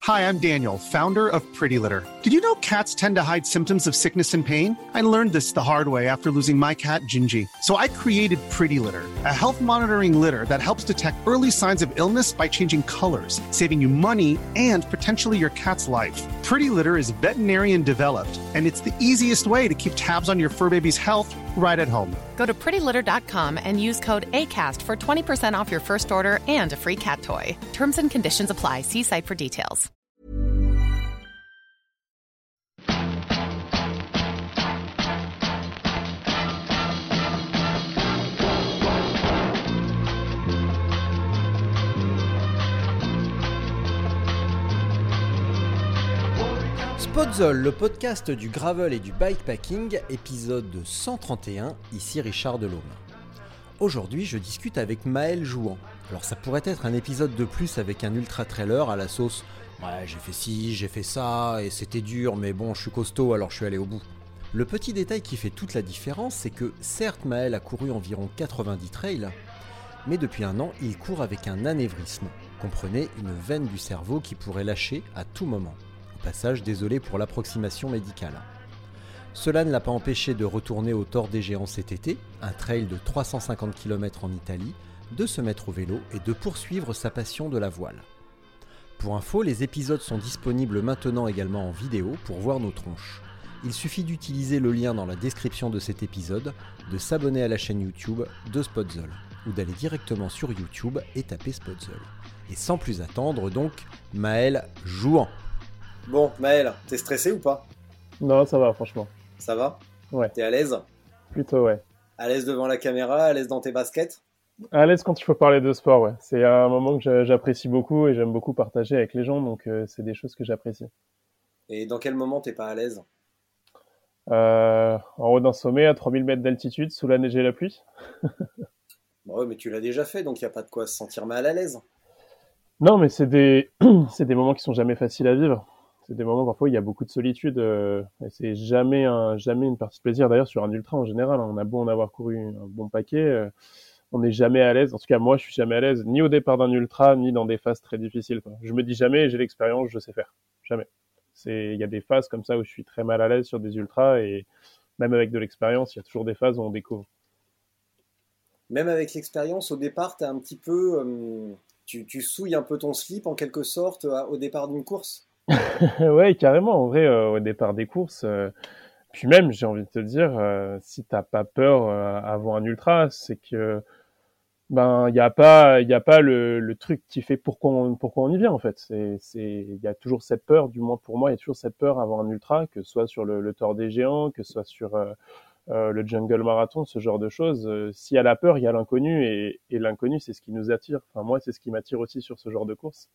Hi, I'm Daniel, founder of Pretty Litter. Did you know cats tend to hide symptoms of sickness and pain? I learned this the hard way after losing my cat, Gingy. So I created Pretty Litter, a health monitoring litter that helps detect early signs of illness by changing colors, saving you money and potentially your cat's life. Pretty Litter is veterinarian developed, and it's the easiest way to keep tabs on your fur baby's health right at home. Go to prettylitter.com and use code ACAST for 20% off your first order and a free cat toy. Terms and conditions apply. See site for details. Podzol, le podcast du gravel et du bikepacking, épisode 131, ici Richard Delhomme. Aujourd'hui, je discute avec Maël Jouan. Alors ça pourrait être un épisode de plus avec un ultra-trailer à la sauce « Ouais, j'ai fait ci, j'ai fait ça, et c'était dur, mais bon, je suis costaud, alors je suis allé au bout ». Le petit détail qui fait toute la différence, c'est que certes Maël a couru environ 90 trails, mais depuis un an, il court avec un anévrisme. Comprenez, une veine du cerveau qui pourrait lâcher à tout moment. Au passage, désolé pour l'approximation médicale. Cela ne l'a pas empêché de retourner au Tor des Géants cet été, un trail de 350 km en Italie, de se mettre au vélo et de poursuivre sa passion de la voile. Pour info, les épisodes sont disponibles maintenant également en vidéo pour voir nos tronches. Il suffit d'utiliser le lien dans la description de cet épisode, de s'abonner à la chaîne YouTube de Spotzol, ou d'aller directement sur YouTube et taper Spotzol. Et sans plus attendre donc, Maël Jouan. Bon, Maël, t'es stressé ou pas? Non, ça va, franchement. Ça va? Ouais. T'es à l'aise? Plutôt, ouais. À l'aise devant la caméra, à l'aise dans tes baskets? À l'aise quand il faut parler de sport, ouais. C'est un moment que j'apprécie beaucoup et j'aime beaucoup partager avec les gens, donc c'est des choses que j'apprécie. Et dans quel moment t'es pas à l'aise? En haut d'un sommet, à 3000 mètres d'altitude, sous la neige et la pluie. Bon, ouais, mais tu l'as déjà fait, donc il n'y a pas de quoi se sentir mal à l'aise. Non, mais c'est des moments qui sont jamais faciles à vivre. C'est des moments, parfois, il y a beaucoup de solitude. Et c'est jamais une partie de plaisir. D'ailleurs, sur un ultra, en général, on a beau en avoir couru un bon paquet, on n'est jamais à l'aise. En tout cas, moi, je suis jamais à l'aise, ni au départ d'un ultra, ni dans des phases très difficiles, quoi. Je me dis jamais, j'ai l'expérience, je sais faire. Jamais. Il y a des phases comme ça où je suis très mal à l'aise sur des ultras, et même avec de l'expérience, il y a toujours des phases où on découvre. Même avec l'expérience, au départ, t'as un petit peu, tu souilles un peu ton slip, en quelque sorte, au départ d'une course? Ouais, carrément. En vrai, au départ des courses, puis même, j'ai envie de te dire, si t'as pas peur avant un ultra, c'est que il y a pas le truc qui fait pourquoi on y vient en fait. Il y a toujours cette peur, du moins pour moi, il y a toujours cette peur avant un ultra, que ce soit sur le Tor des Géants, que ce soit sur le Jungle Marathon, ce genre de choses. S'il y a la peur, il y a l'inconnu, et l'inconnu, c'est ce qui nous attire. Enfin, moi, c'est ce qui m'attire aussi sur ce genre de course.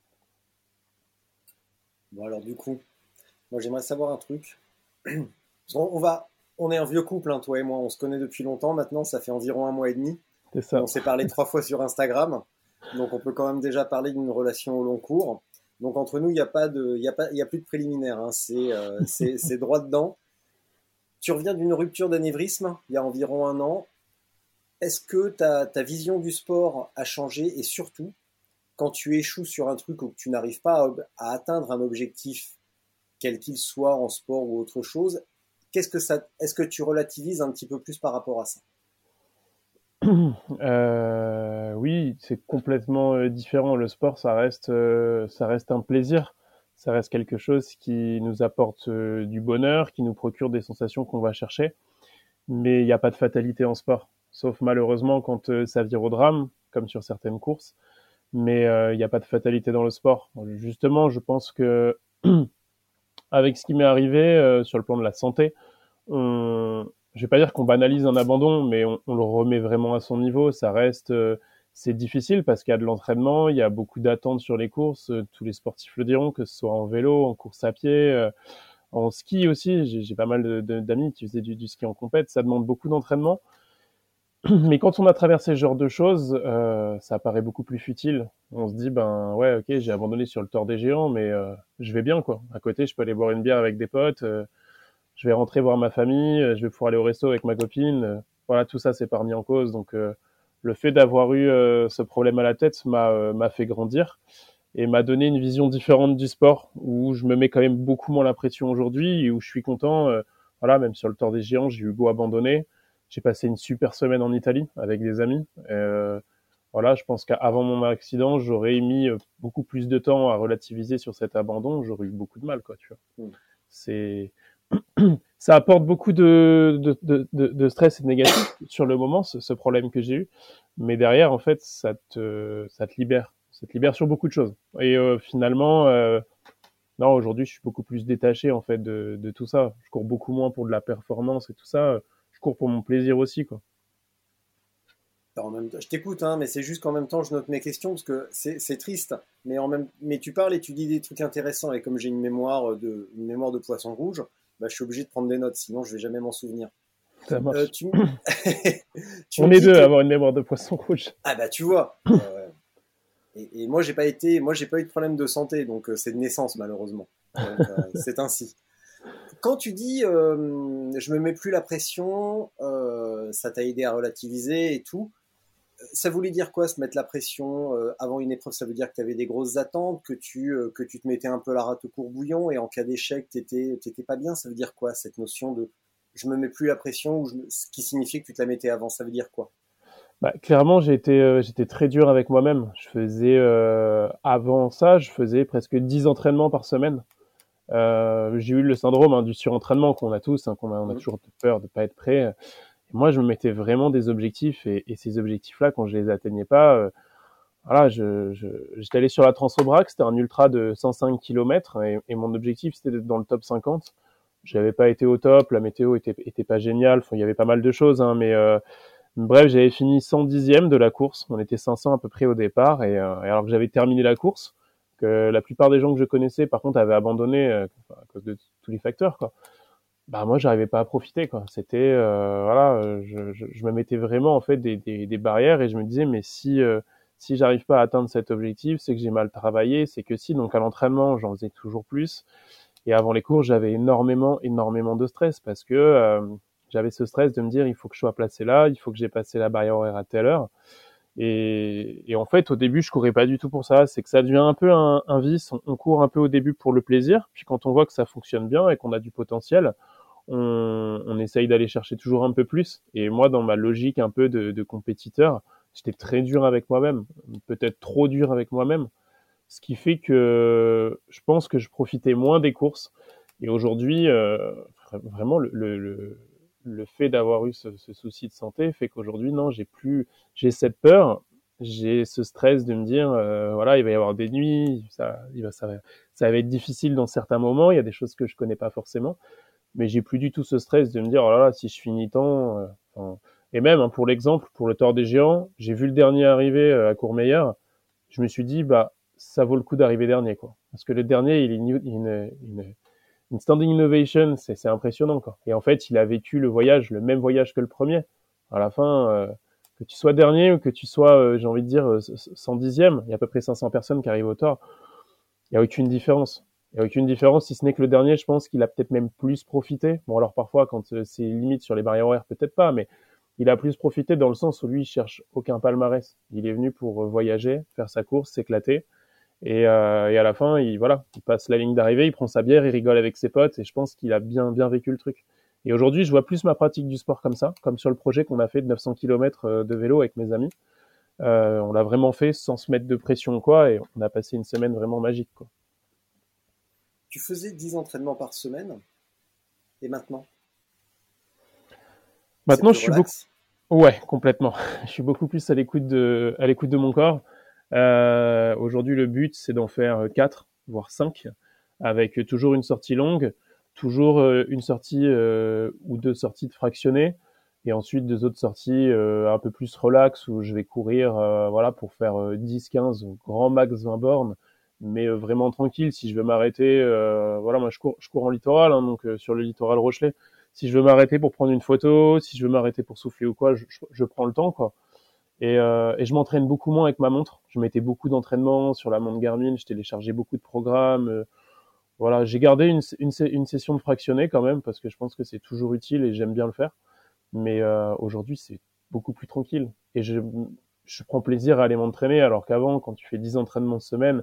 Bon, alors du coup, moi j'aimerais savoir un truc. On est un vieux couple, hein, toi et moi, on se connaît depuis longtemps maintenant, ça fait environ 1 mois et demi. C'est ça. On s'est parlé 3 fois sur Instagram, donc on peut quand même déjà parler d'une relation au long cours. Donc entre nous, il y a plus de préliminaire, hein, c'est droit dedans. Tu reviens d'une rupture d'anévrisme il y a environ 1 an. Est-ce que ta vision du sport a changé, et surtout, quand tu échoues sur un truc ou que tu n'arrives pas à atteindre un objectif, quel qu'il soit en sport ou autre chose, est-ce que tu relativises un petit peu plus par rapport à ça? Oui, c'est complètement différent. Le sport, ça reste un plaisir. Ça reste quelque chose qui nous apporte du bonheur, qui nous procure des sensations qu'on va chercher. Mais il n'y a pas de fatalité en sport. Sauf malheureusement quand ça vire au drame, comme sur certaines courses. Mais il n'y a pas de fatalité dans le sport. Justement, je pense que avec ce qui m'est arrivé sur le plan de la santé, je vais pas dire qu'on banalise un abandon, mais on le remet vraiment à son niveau. Ça reste, c'est difficile parce qu'il y a de l'entraînement, il y a beaucoup d'attentes sur les courses. Tous les sportifs le diront, que ce soit en vélo, en course à pied, en ski aussi. J'ai pas mal d'amis qui faisaient du ski en compète. Ça demande beaucoup d'entraînement. Mais quand on a traversé ce genre de choses, ça paraît beaucoup plus futile. On se dit, ouais, ok, j'ai abandonné sur le Tor des Géants, mais je vais bien, quoi. À côté, je peux aller boire une bière avec des potes, je vais rentrer voir ma famille, je vais pouvoir aller au resto avec ma copine. Voilà, tout ça, c'est pas remis en cause. Donc, le fait d'avoir eu ce problème à la tête m'a fait grandir. et m'a donné une vision différente du sport, où je me mets quand même beaucoup moins la pression aujourd'hui et où je suis content. Voilà, même sur le Tour des Géants, j'ai eu beau abandonner. J'ai passé une super semaine en Italie avec des amis. Voilà, je pense qu'avant mon accident, j'aurais mis beaucoup plus de temps à relativiser sur cet abandon. J'aurais eu beaucoup de mal, quoi, tu vois. C'est ça apporte beaucoup de stress et de négatif sur le moment, ce problème que j'ai eu. Mais derrière, en fait, ça te libère. Ça te libère sur beaucoup de choses. Et finalement, non, aujourd'hui, je suis beaucoup plus détaché, en fait, de tout ça. Je cours beaucoup moins pour de la performance et tout ça. Je cours pour mon plaisir aussi, quoi. En même temps, je t'écoute, hein, mais c'est juste qu'en même temps, je note mes questions parce que c'est triste. Mais tu parles et tu dis des trucs intéressants. Et comme j'ai une mémoire de poisson rouge, bah, je suis obligé de prendre des notes, sinon je vais jamais m'en souvenir. Ça marche. Tu On me est dis deux que... à avoir une mémoire de poisson rouge. Ah bah tu vois. Et moi j'ai pas eu de problème de santé, donc c'est de naissance malheureusement. Donc, c'est ainsi. Quand tu dis je me mets plus la pression, ça t'a aidé à relativiser et tout. Ça voulait dire quoi, se mettre la pression avant une épreuve? Ça veut dire que tu avais des grosses attentes, que tu te mettais un peu la rate au courbouillon et en cas d'échec, t'étais pas bien. Ça veut dire quoi, cette notion de je me mets plus la pression, ce qui signifie que tu te la mettais avant? Ça veut dire quoi? Bah, clairement, j'étais très dur avec moi-même. Avant ça, je faisais presque 10 entraînements par semaine. J'ai eu le syndrome du surentraînement qu'on a tous, on a toujours peur de pas être prêt. Et moi, je me mettais vraiment des objectifs et ces objectifs-là, quand je les atteignais pas, voilà, j'étais allé sur la Transobrac, c'était un ultra de 105 km et mon objectif, c'était d'être dans le top 50. J'avais pas été au top, la météo était pas géniale, enfin, il y avait pas mal de choses, hein, mais bref, j'avais fini 110e de la course. On était 500 à peu près au départ et alors que j'avais terminé la course, que la plupart des gens que je connaissais, par contre, avaient abandonné à cause de tous les facteurs, quoi. Bah moi, j'arrivais pas à profiter, quoi. C'était voilà, je me mettais vraiment en fait des barrières et je me disais mais si j'arrive pas à atteindre cet objectif, c'est que j'ai mal travaillé, c'est que si. Donc à l'entraînement, j'en faisais toujours plus. Et avant les cours, j'avais énormément de stress parce que j'avais ce stress de me dire il faut que je sois placé là, il faut que j'ai passé la barrière horaire à telle heure. Et en fait, au début, je courais pas du tout pour ça. C'est que ça devient un peu un vice. On court un peu au début pour le plaisir. Puis quand on voit que ça fonctionne bien et qu'on a du potentiel, on essaye d'aller chercher toujours un peu plus. Et moi, dans ma logique un peu de compétiteur, j'étais très dur avec moi-même. Peut-être trop dur avec moi-même. Ce qui fait que je pense que je profitais moins des courses. Et aujourd'hui, vraiment, le fait d'avoir eu ce souci de santé fait qu'aujourd'hui, non, j'ai cette peur, j'ai ce stress de me dire, voilà, il va y avoir des nuits, ça va être difficile dans certains moments, il y a des choses que je connais pas forcément, mais j'ai plus du tout ce stress de me dire, oh là là, si je finis tant, et même, hein, pour l'exemple, pour le Tour des Géants, j'ai vu le dernier arriver à Courmayeur, je me suis dit, bah, ça vaut le coup d'arriver dernier, quoi. Parce que le dernier, il est une standing innovation, c'est impressionnant, quoi. Et en fait, il a vécu le même voyage que le premier. À la fin, que tu sois dernier ou que tu sois, j'ai envie de dire, 110e, il y a à peu près 500 personnes qui arrivent au Tour. Il n'y a aucune différence. Il n'y a aucune différence, si ce n'est que le dernier, je pense qu'il a peut-être même plus profité. Bon, alors parfois, quand c'est limite sur les barrières horaires, peut-être pas, mais il a plus profité dans le sens où lui, il cherche aucun palmarès. Il est venu pour voyager, faire sa course, s'éclater. Et à la fin, il passe la ligne d'arrivée, il prend sa bière, il rigole avec ses potes, et je pense qu'il a bien vécu le truc. Et aujourd'hui, je vois plus ma pratique du sport comme ça, comme sur le projet qu'on a fait de 900 km de vélo avec mes amis. On l'a vraiment fait sans se mettre de pression, quoi, et on a passé une semaine vraiment magique, quoi. Tu faisais 10 entraînements par semaine, et maintenant? Maintenant, ouais, complètement. Je suis beaucoup plus à l'écoute de mon corps. Aujourd'hui, le but, c'est d'en faire 4, voire 5, avec toujours une sortie longue, toujours une sortie ou 2 sorties de fractionnées, et ensuite 2 autres sorties un peu plus relax, où je vais courir pour faire 10, 15, grand max 20 bornes, mais vraiment tranquille. Si je veux m'arrêter, moi je cours en littoral, hein, donc sur le littoral Rochelet. Si je veux m'arrêter pour prendre une photo, si je veux m'arrêter pour souffler ou quoi, je prends le temps, quoi. Et je m'entraîne beaucoup moins avec ma montre. Je mettais beaucoup d'entraînement sur la montre Garmin, je téléchargeais beaucoup de programmes. Voilà, j'ai gardé une session de fractionné quand même, parce que je pense que c'est toujours utile et j'aime bien le faire. Mais aujourd'hui, c'est beaucoup plus tranquille. Et je prends plaisir à aller m'entraîner, alors qu'avant, quand tu fais 10 entraînements semaine,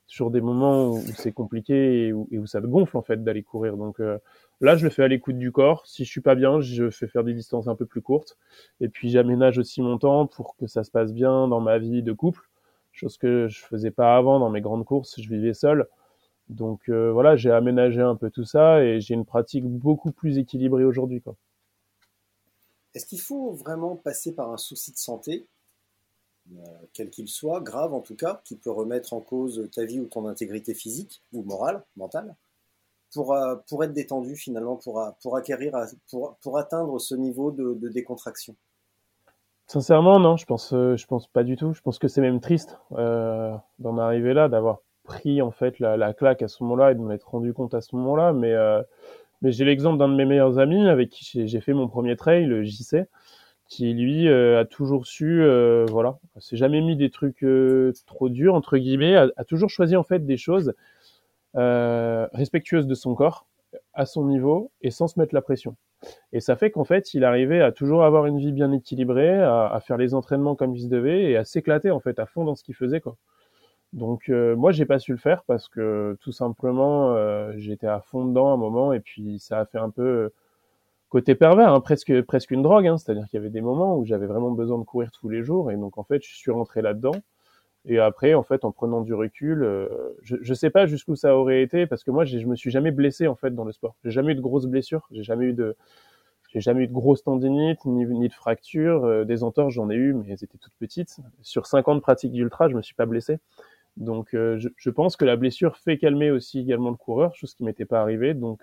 toujours des moments où c'est compliqué et où ça te gonfle en fait d'aller courir. Donc là, je le fais à l'écoute du corps. Si je suis pas bien, je fais faire des distances un peu plus courtes. Et puis j'aménage aussi mon temps pour que ça se passe bien dans ma vie de couple, chose que je faisais pas avant dans mes grandes courses. Je vivais seul. Donc voilà, j'ai aménagé un peu tout ça et j'ai une pratique beaucoup plus équilibrée aujourd'hui, quoi. Est-ce qu'il faut vraiment passer par un souci de santé, quel qu'il soit, grave en tout cas, qui peut remettre en cause ta vie ou ton intégrité physique ou morale, mentale, pour être détendu finalement, pour atteindre ce niveau de décontraction? Sincèrement, non, je pense pas du tout. Je pense que c'est même triste d'en arriver là, d'avoir pris en fait la claque à ce moment-là et de m'en être rendu compte à ce moment-là. Mais j'ai l'exemple d'un de mes meilleurs amis avec qui j'ai fait mon premier trail, le JC, qui lui a toujours su, voilà, s'est jamais mis des trucs trop durs entre guillemets, a toujours choisi en fait des choses respectueuses de son corps, à son niveau et sans se mettre la pression. Et ça fait qu'en fait, il arrivait à toujours avoir une vie bien équilibrée, à faire les entraînements comme il se devait et à s'éclater en fait à fond dans ce qu'il faisait, quoi. Donc moi, j'ai pas su le faire parce que tout simplement, j'étais à fond dedans à un moment et puis ça a fait un peu côté pervers, hein, presque une drogue, hein. C'est-à-dire qu'il y avait des moments où j'avais vraiment besoin de courir tous les jours et donc en fait, je suis rentré là-dedans. Et après, en fait, en prenant du recul, je sais pas jusqu'où ça aurait été parce que moi, je me suis jamais blessé en fait dans le sport. J'ai jamais eu de grosses blessures, j'ai jamais eu de grosses tendinites ni de fractures. Des entorses, j'en ai eu, mais elles étaient toutes petites. Sur 5 ans de pratique d'ultra, je me suis pas blessé. Donc, je pense que la blessure fait calmer aussi également le coureur, chose qui m'était pas arrivée. Donc,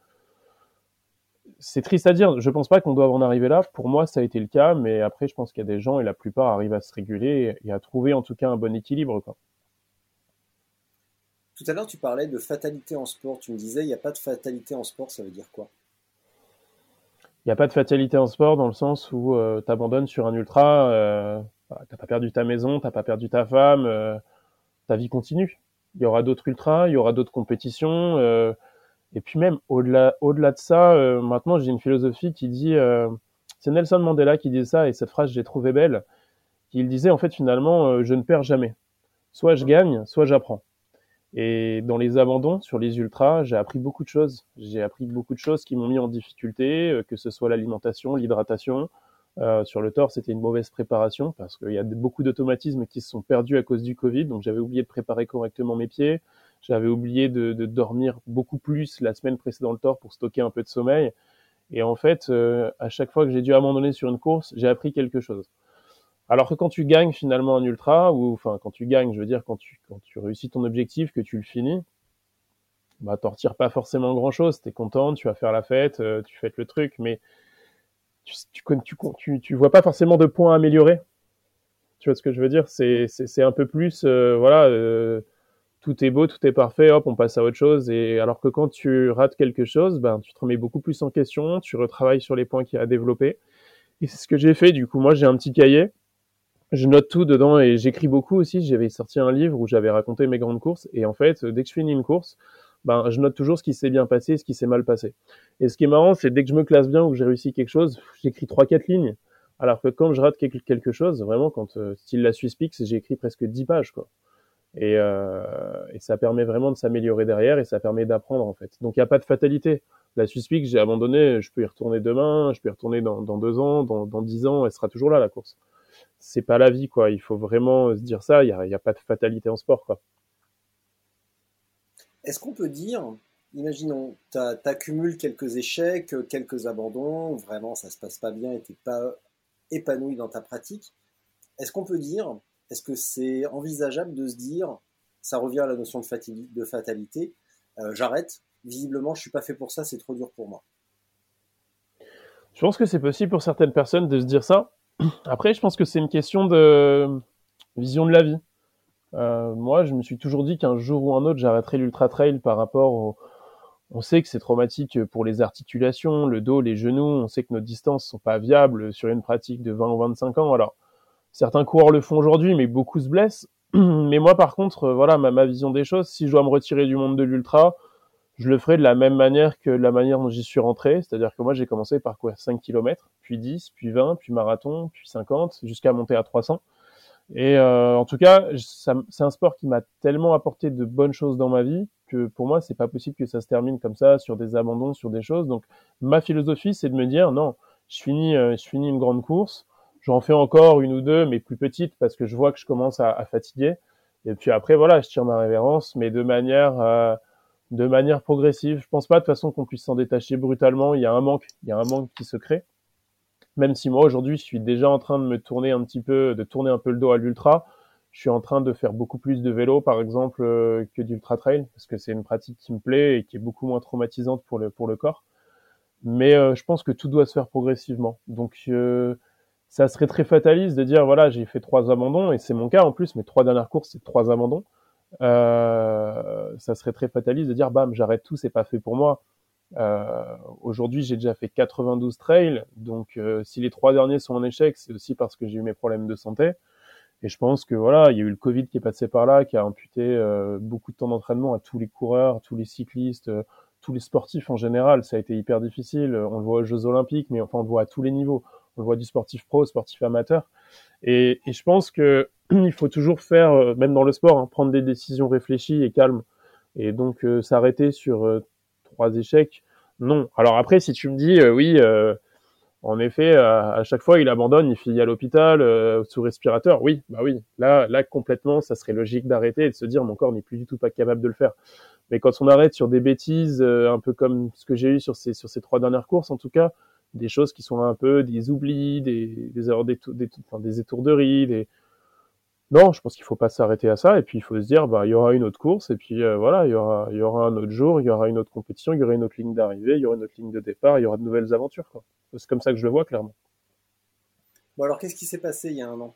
c'est triste à dire. Je pense pas qu'on doive en arriver là. Pour moi, ça a été le cas, mais après, je pense qu'il y a des gens et la plupart arrivent à se réguler et à trouver en tout cas un bon équilibre, quoi. Tout à l'heure, tu parlais de fatalité en sport. Tu me disais, il n'y a pas de fatalité en sport, ça veut dire quoi? Il n'y a pas de fatalité en sport dans le sens où t'abandonnes sur un ultra, t'as pas perdu ta maison, t'as pas perdu ta femme, ta vie continue. Il y aura d'autres ultras, il y aura d'autres compétitions. Et puis même au-delà de ça, maintenant j'ai une philosophie qui dit, c'est Nelson Mandela qui dit ça et cette phrase j'ai trouvé belle. Il disait en fait finalement, je ne perds jamais. Soit je gagne, soit j'apprends. Et dans les abandons sur les ultras, j'ai appris beaucoup de choses. J'ai appris beaucoup de choses qui m'ont mis en difficulté, que ce soit l'alimentation, l'hydratation. Sur le torse, c'était une mauvaise préparation parce qu'il y a beaucoup d'automatismes qui se sont perdus à cause du Covid. Donc j'avais oublié de préparer correctement mes pieds. J'avais oublié de dormir beaucoup plus la semaine précédant le torse pour stocker un peu de sommeil. Et en fait, à chaque fois que j'ai dû abandonner sur une course, j'ai appris quelque chose. Alors que quand tu gagnes finalement un ultra, ou enfin quand tu gagnes, je veux dire quand tu réussis ton objectif, que tu le finis, bah t'en retires pas forcément grand-chose. T'es content, tu vas faire la fête, tu fêtes le truc, mais tu vois pas forcément de points à améliorer. Tu vois ce que je veux dire? C'est un peu plus, voilà, tout est beau, tout est parfait, hop, on passe à autre chose. Et alors que quand tu rates quelque chose, ben tu te remets beaucoup plus en question, tu retravailles sur les points qu'il y a à développer. Et c'est ce que j'ai fait. Du coup, moi j'ai un petit cahier. Je note tout dedans et j'écris beaucoup aussi. J'avais sorti un livre où j'avais raconté mes grandes courses. Et en fait, dès que je finis une course, ben, je note toujours ce qui s'est bien passé et ce qui s'est mal passé. Et ce qui est marrant, c'est dès que je me classe bien ou que j'ai réussi quelque chose, j'écris 3-4 lignes. Alors que quand je rate quelque chose, vraiment, quand, style la Swiss Peaks, j'ai écrit presque 10 pages, quoi. Et ça permet vraiment de s'améliorer derrière et ça permet d'apprendre, en fait. Donc, il n'y a pas de fatalité. La Swiss Peaks, j'ai abandonné, je peux y retourner demain, je peux y retourner dans 2 ans, dans 10 ans, elle sera toujours là, la course. C'est pas la vie, quoi. Il faut vraiment se dire ça. Il y a pas de fatalité en sport, quoi. Est-ce qu'on peut dire, imaginons, t'accumules quelques échecs, quelques abandons, vraiment ça se passe pas bien et t'es pas épanoui dans ta pratique. Est-ce qu'on peut dire, est-ce que c'est envisageable de se dire, ça revient à la notion de fatalité, j'arrête, visiblement je suis pas fait pour ça, c'est trop dur pour moi. Je pense que c'est possible pour certaines personnes de se dire ça. Après, je pense que c'est une question de vision de la vie. Moi, je me suis toujours dit qu'un jour ou un autre, j'arrêterai l'ultra trail par rapport au... On sait que c'est traumatique pour les articulations, le dos, les genoux. On sait que nos distances sont pas viables sur une pratique de 20 ou 25 ans. Alors, certains coureurs le font aujourd'hui, mais beaucoup se blessent. Mais moi, par contre, voilà, ma vision des choses, si je dois me retirer du monde de l'ultra, je le ferai de la même manière que la manière dont j'y suis rentré. C'est-à-dire que moi, j'ai commencé par courir 5 km, puis 10, puis 20, puis marathon, puis 50, jusqu'à monter à 300. Et en tout cas, c'est un sport qui m'a tellement apporté de bonnes choses dans ma vie que pour moi, c'est pas possible que ça se termine comme ça sur des abandons, sur des choses. Donc, ma philosophie, c'est de me dire non, je finis une grande course, j'en fais encore une ou deux, mais plus petites parce que je vois que je commence à fatiguer. Et puis après, voilà, je tire ma révérence, mais de manière progressive. Je pense pas de toute façon qu'on puisse s'en détacher brutalement. Il y a un manque qui se crée. Même si moi aujourd'hui je suis déjà en train de tourner un peu le dos à l'ultra, je suis en train de faire beaucoup plus de vélo par exemple que d'ultra trail parce que c'est une pratique qui me plaît et qui est beaucoup moins traumatisante pour le corps. Mais je pense que tout doit se faire progressivement. Donc ça serait très fataliste de dire voilà j'ai fait 3 abandons et c'est mon cas en plus. Mes 3 dernières courses c'est 3 abandons. Ça serait très fataliste de dire bam j'arrête tout, c'est pas fait pour moi. Aujourd'hui, j'ai déjà fait 92 trails, donc si les 3 derniers sont en échec, c'est aussi parce que j'ai eu mes problèmes de santé. Et je pense que voilà, il y a eu le Covid qui est passé par là, qui a amputé beaucoup de temps d'entraînement à tous les coureurs, à tous les cyclistes, tous les sportifs en général. Ça a été hyper difficile. On le voit aux Jeux Olympiques, mais enfin on le voit à tous les niveaux. On le voit du sportif pro au sportif amateur. Et je pense que il faut toujours faire, même dans le sport, hein, prendre des décisions réfléchies et calmes. Et donc s'arrêter sur 3 échecs, non. Alors après, si tu me dis, oui, en effet, à chaque fois, il abandonne, il finit à l'hôpital sous respirateur. Oui, bah oui. Là, complètement, ça serait logique d'arrêter et de se dire, mon corps n'est plus du tout pas capable de le faire. Mais quand on arrête sur des bêtises, un peu comme ce que j'ai eu sur ces 3 dernières courses, en tout cas, des choses qui sont un peu des oublis, des erreurs, des étourderies, non, je pense qu'il faut pas s'arrêter à ça et puis il faut se dire bah il y aura une autre course et puis voilà, il y aura un autre jour, il y aura une autre compétition, il y aura une autre ligne d'arrivée, il y aura une autre ligne de départ, il y aura de nouvelles aventures quoi. C'est comme ça que je le vois clairement. Bon, alors, qu'est-ce qui s'est passé il y a un an?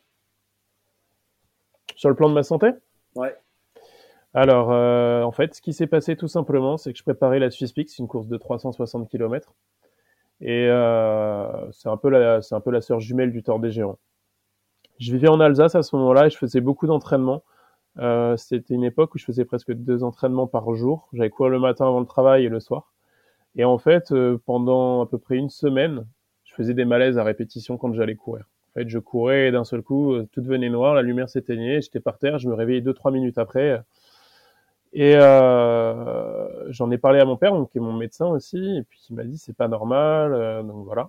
Sur le plan de ma santé? Ouais. Alors en fait, ce qui s'est passé tout simplement, c'est que je préparais la Swisspix, une course de 360 km et c'est un peu la sœur jumelle du Tour des Géants. Je vivais en Alsace à ce moment-là et je faisais beaucoup d'entraînement. C'était une époque où je faisais presque 2 entraînements par jour. J'allais courir le matin avant le travail et le soir. Et en fait, pendant à peu près une semaine, je faisais des malaises à répétition quand j'allais courir. En fait, je courais et d'un seul coup, tout devenait noir, la lumière s'éteignait, j'étais par terre, je me réveillais 2-3 minutes après. Et j'en ai parlé à mon père, donc, qui est mon médecin aussi, et puis il m'a dit c'est pas normal, donc voilà.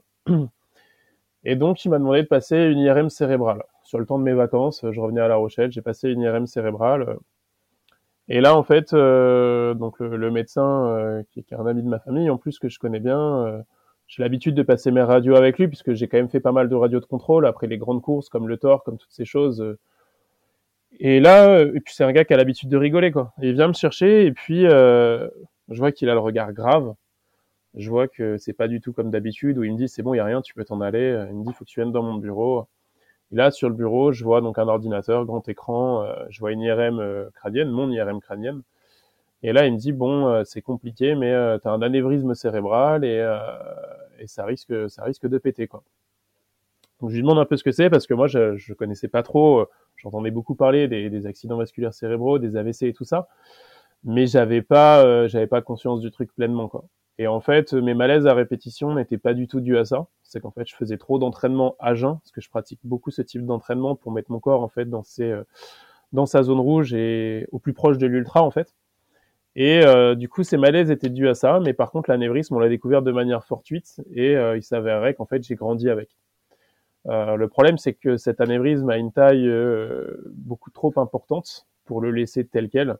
Et donc il m'a demandé de passer une IRM cérébrale. Sur le temps de mes vacances, je revenais à La Rochelle, j'ai passé une IRM cérébrale. Et là, en fait, donc le médecin, qui est un ami de ma famille, en plus que je connais bien, j'ai l'habitude de passer mes radios avec lui, puisque j'ai quand même fait pas mal de radios de contrôle après les grandes courses, comme le Tour, comme toutes ces choses. Et là, et puis c'est un gars qui a l'habitude de rigoler, quoi. Et il vient me chercher, et puis je vois qu'il a le regard grave. Je vois que c'est pas du tout comme d'habitude, où il me dit, c'est bon, il y a rien, tu peux t'en aller. Il me dit, faut que tu viennes dans mon bureau. Et là, sur le bureau, je vois donc un ordinateur, grand écran, je vois une IRM crânienne, mon IRM crânienne. Et là, il me dit, bon, c'est compliqué, mais tu as un anévrisme cérébral et ça risque de péter, quoi. Donc, je lui demande un peu ce que c'est, parce que moi, je connaissais pas trop, j'entendais beaucoup parler des accidents vasculaires cérébraux, des AVC et tout ça, mais j'avais pas conscience du truc pleinement, quoi. Et en fait, mes malaises à répétition n'étaient pas du tout dus à ça. C'est qu'en fait, je faisais trop d'entraînement à jeun, parce que je pratique beaucoup ce type d'entraînement pour mettre mon corps en fait dans sa zone rouge et au plus proche de l'ultra en fait. Et du coup, ces malaises étaient dus à ça, mais par contre, l'anévrisme, on l'a découvert de manière fortuite et il s'avérait qu'en fait, j'ai grandi avec. Le problème, c'est que cet anévrisme a une taille beaucoup trop importante pour le laisser tel quel.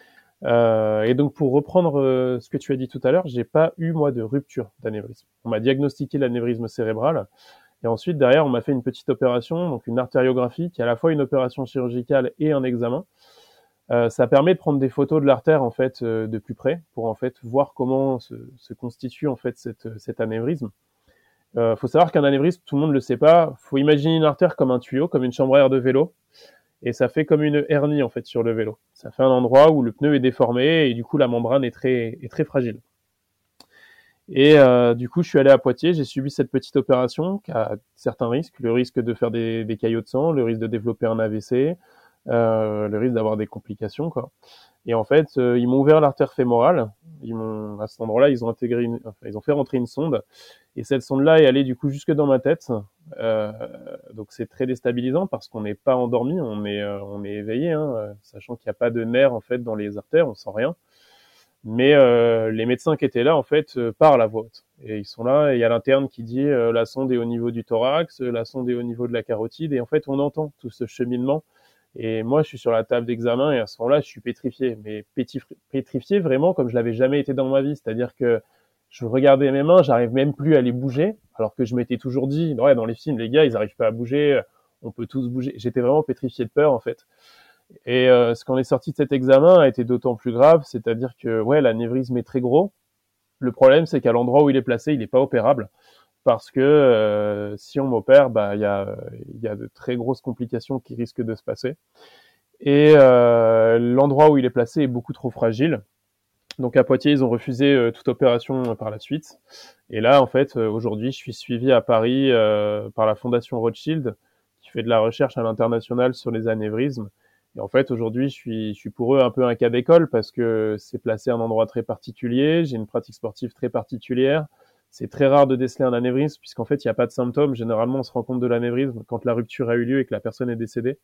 Et donc pour reprendre ce que tu as dit tout à l'heure, j'ai pas eu moi de rupture d'anévrisme. On m'a diagnostiqué l'anévrisme cérébral et ensuite derrière on m'a fait une petite opération, donc une artériographie qui est à la fois une opération chirurgicale et un examen. Ça permet de prendre des photos de l'artère en fait de plus près pour en fait voir comment se constitue en fait cet anévrisme. Faut savoir qu'un anévrisme, tout le monde le sait pas. Faut imaginer une artère comme un tuyau, comme une chambre à air de vélo. Et ça fait comme une hernie en fait sur le vélo. Ça fait un endroit où le pneu est déformé et du coup la membrane est très fragile. Et du coup je suis allé à Poitiers, j'ai subi cette petite opération qui a certains risques, le risque de faire des caillots de sang, le risque de développer un AVC, le risque d'avoir des complications quoi. Et en fait ils m'ont ouvert l'artère fémorale À cet endroit-là, ils ont fait rentrer une sonde. Et cette sonde-là est allée du coup jusque dans ma tête. Donc c'est très déstabilisant parce qu'on n'est pas endormi, on est éveillé, hein, sachant qu'il n'y a pas de nerfs en fait dans les artères, on sent rien. Mais les médecins qui étaient là en fait parlent à voix haute. Et ils sont là et il y a l'interne qui dit la sonde est au niveau du thorax, la sonde est au niveau de la carotide et en fait on entend tout ce cheminement. Et moi je suis sur la table d'examen et à ce moment-là je suis pétrifié, mais pétrifié vraiment comme je l'avais jamais été dans ma vie, c'est-à-dire que je regardais mes mains, j'arrive même plus à les bouger, alors que je m'étais toujours dit, ouais, dans les films, les gars, ils arrivent pas à bouger, on peut tous bouger. J'étais vraiment pétrifié de peur, en fait. Et ce qu'on est sorti de cet examen a été d'autant plus grave, c'est-à-dire que, ouais, l'anévrisme est très gros. Le problème, c'est qu'à l'endroit où il est placé, il n'est pas opérable, parce que si on m'opère, bah, il y a de très grosses complications qui risquent de se passer. Et l'endroit où il est placé est beaucoup trop fragile. Donc à Poitiers, ils ont refusé toute opération par la suite. Et là, en fait, aujourd'hui, je suis suivi à Paris par la Fondation Rothschild, qui fait de la recherche à l'international sur les anévrismes. Et en fait, aujourd'hui, je suis pour eux un peu un cas d'école parce que c'est placé à un endroit très particulier. J'ai une pratique sportive très particulière. C'est très rare de déceler un anévrisme puisqu'en fait, il n'y a pas de symptômes. Généralement, on se rend compte de l'anévrisme quand la rupture a eu lieu et que la personne est décédée.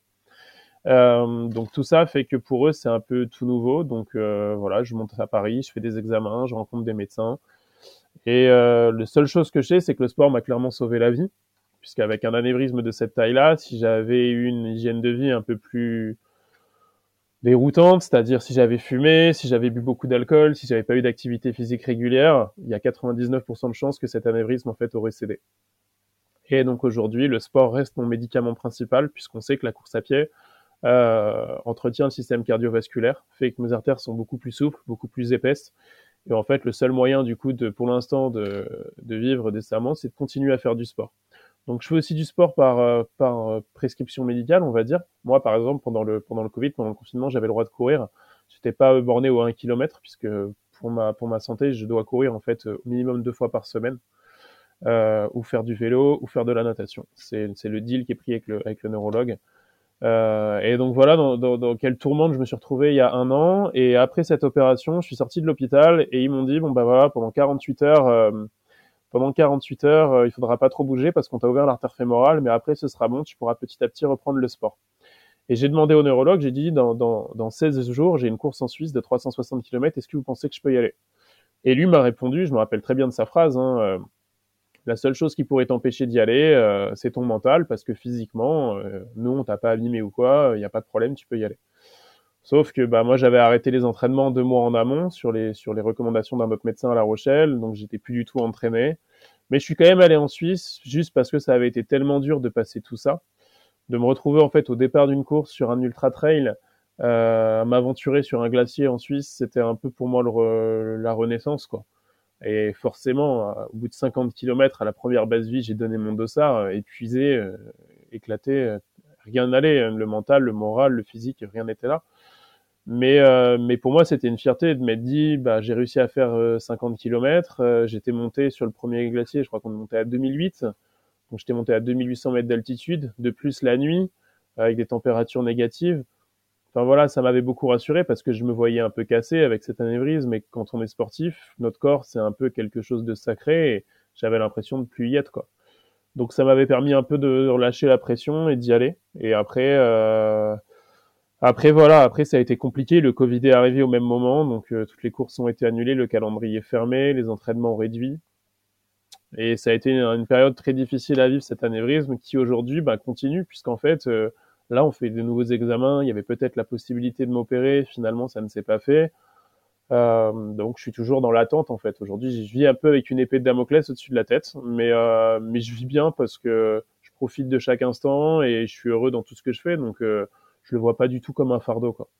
Donc tout ça fait que pour eux c'est un peu tout nouveau. Donc voilà, je monte à Paris, je fais des examens, je rencontre des médecins. Et la seule chose que je sais, c'est que le sport m'a clairement sauvé la vie, puisqu'avec un anévrisme de cette taille-là, si j'avais eu une hygiène de vie un peu plus déroutante, c'est-à-dire si j'avais fumé, si j'avais bu beaucoup d'alcool, si j'avais pas eu d'activité physique régulière, il y a 99% de chances que cet anévrisme en fait aurait cédé. Et donc aujourd'hui, le sport reste mon médicament principal, puisqu'on sait que la course à pied entretient le système cardiovasculaire, fait que mes artères sont beaucoup plus souples, beaucoup plus épaisses. Et en fait, le seul moyen, du coup, pour l'instant, de vivre décemment, c'est de continuer à faire du sport. Donc, je fais aussi du sport par prescription médicale, on va dire. Moi, par exemple, pendant le Covid, pendant le confinement, j'avais le droit de courir. J'étais pas borné au 1 km, puisque pour ma santé, je dois courir, en fait, au minimum 2 fois par semaine. Ou faire du vélo, ou faire de la natation. C'est le deal qui est pris avec le neurologue. Et donc voilà dans quelle tourmente je me suis retrouvé il y a 1 an. Et après cette opération, je suis sorti de l'hôpital et ils m'ont dit bon bah voilà, pendant 48 heures, il faudra pas trop bouger parce qu'on t'a ouvert l'artère fémorale, mais après ce sera bon, tu pourras petit à petit reprendre le sport. Et j'ai demandé au neurologue, j'ai dit dans 16 jours, j'ai une course en Suisse de 360 km, est-ce que vous pensez que je peux y aller? Et lui m'a répondu, je me rappelle très bien de sa phrase, la seule chose qui pourrait t'empêcher d'y aller, c'est ton mental, parce que physiquement, nous, on t'a pas abîmé ou quoi, il n'y a pas de problème, tu peux y aller. Sauf que bah moi, j'avais arrêté les entraînements 2 mois en amont sur les recommandations d'un autre médecin à La Rochelle, donc j'étais plus du tout entraîné. Mais je suis quand même allé en Suisse, juste parce que ça avait été tellement dur de passer tout ça, de me retrouver en fait au départ d'une course sur un ultra trail, m'aventurer sur un glacier en Suisse, c'était un peu pour moi la renaissance, quoi. Et forcément, au bout de 50 km à la première basse vie, j'ai donné mon dossard, épuisé, éclaté, rien n'allait, le mental, le moral, le physique, rien n'était là. Mais pour moi, c'était une fierté de m'être dit, bah, j'ai réussi à faire 50 km, j'étais monté sur le premier glacier, je crois qu'on est monté à 2008, donc j'étais monté à 2800 mètres d'altitude, de plus la nuit, avec des températures négatives. Enfin voilà, ça m'avait beaucoup rassuré parce que je me voyais un peu cassé avec cet anévrisme, mais quand on est sportif, notre corps c'est un peu quelque chose de sacré et j'avais l'impression de plus y être, quoi. Donc ça m'avait permis un peu de relâcher la pression et d'y aller. Et après voilà, après ça a été compliqué, le Covid est arrivé au même moment, donc toutes les courses ont été annulées, le calendrier fermé, les entraînements réduits. Et ça a été une période très difficile à vivre, cet anévrisme qui aujourd'hui continue, puisqu'en fait là, on fait de nouveaux examens. Il y avait peut-être la possibilité de m'opérer. Finalement, ça ne s'est pas fait. Donc, je suis toujours dans l'attente, en fait. Aujourd'hui, je vis un peu avec une épée de Damoclès au-dessus de la tête. Mais je vis bien parce que je profite de chaque instant et je suis heureux dans tout ce que je fais. Donc, je le vois pas du tout comme un fardeau, quoi.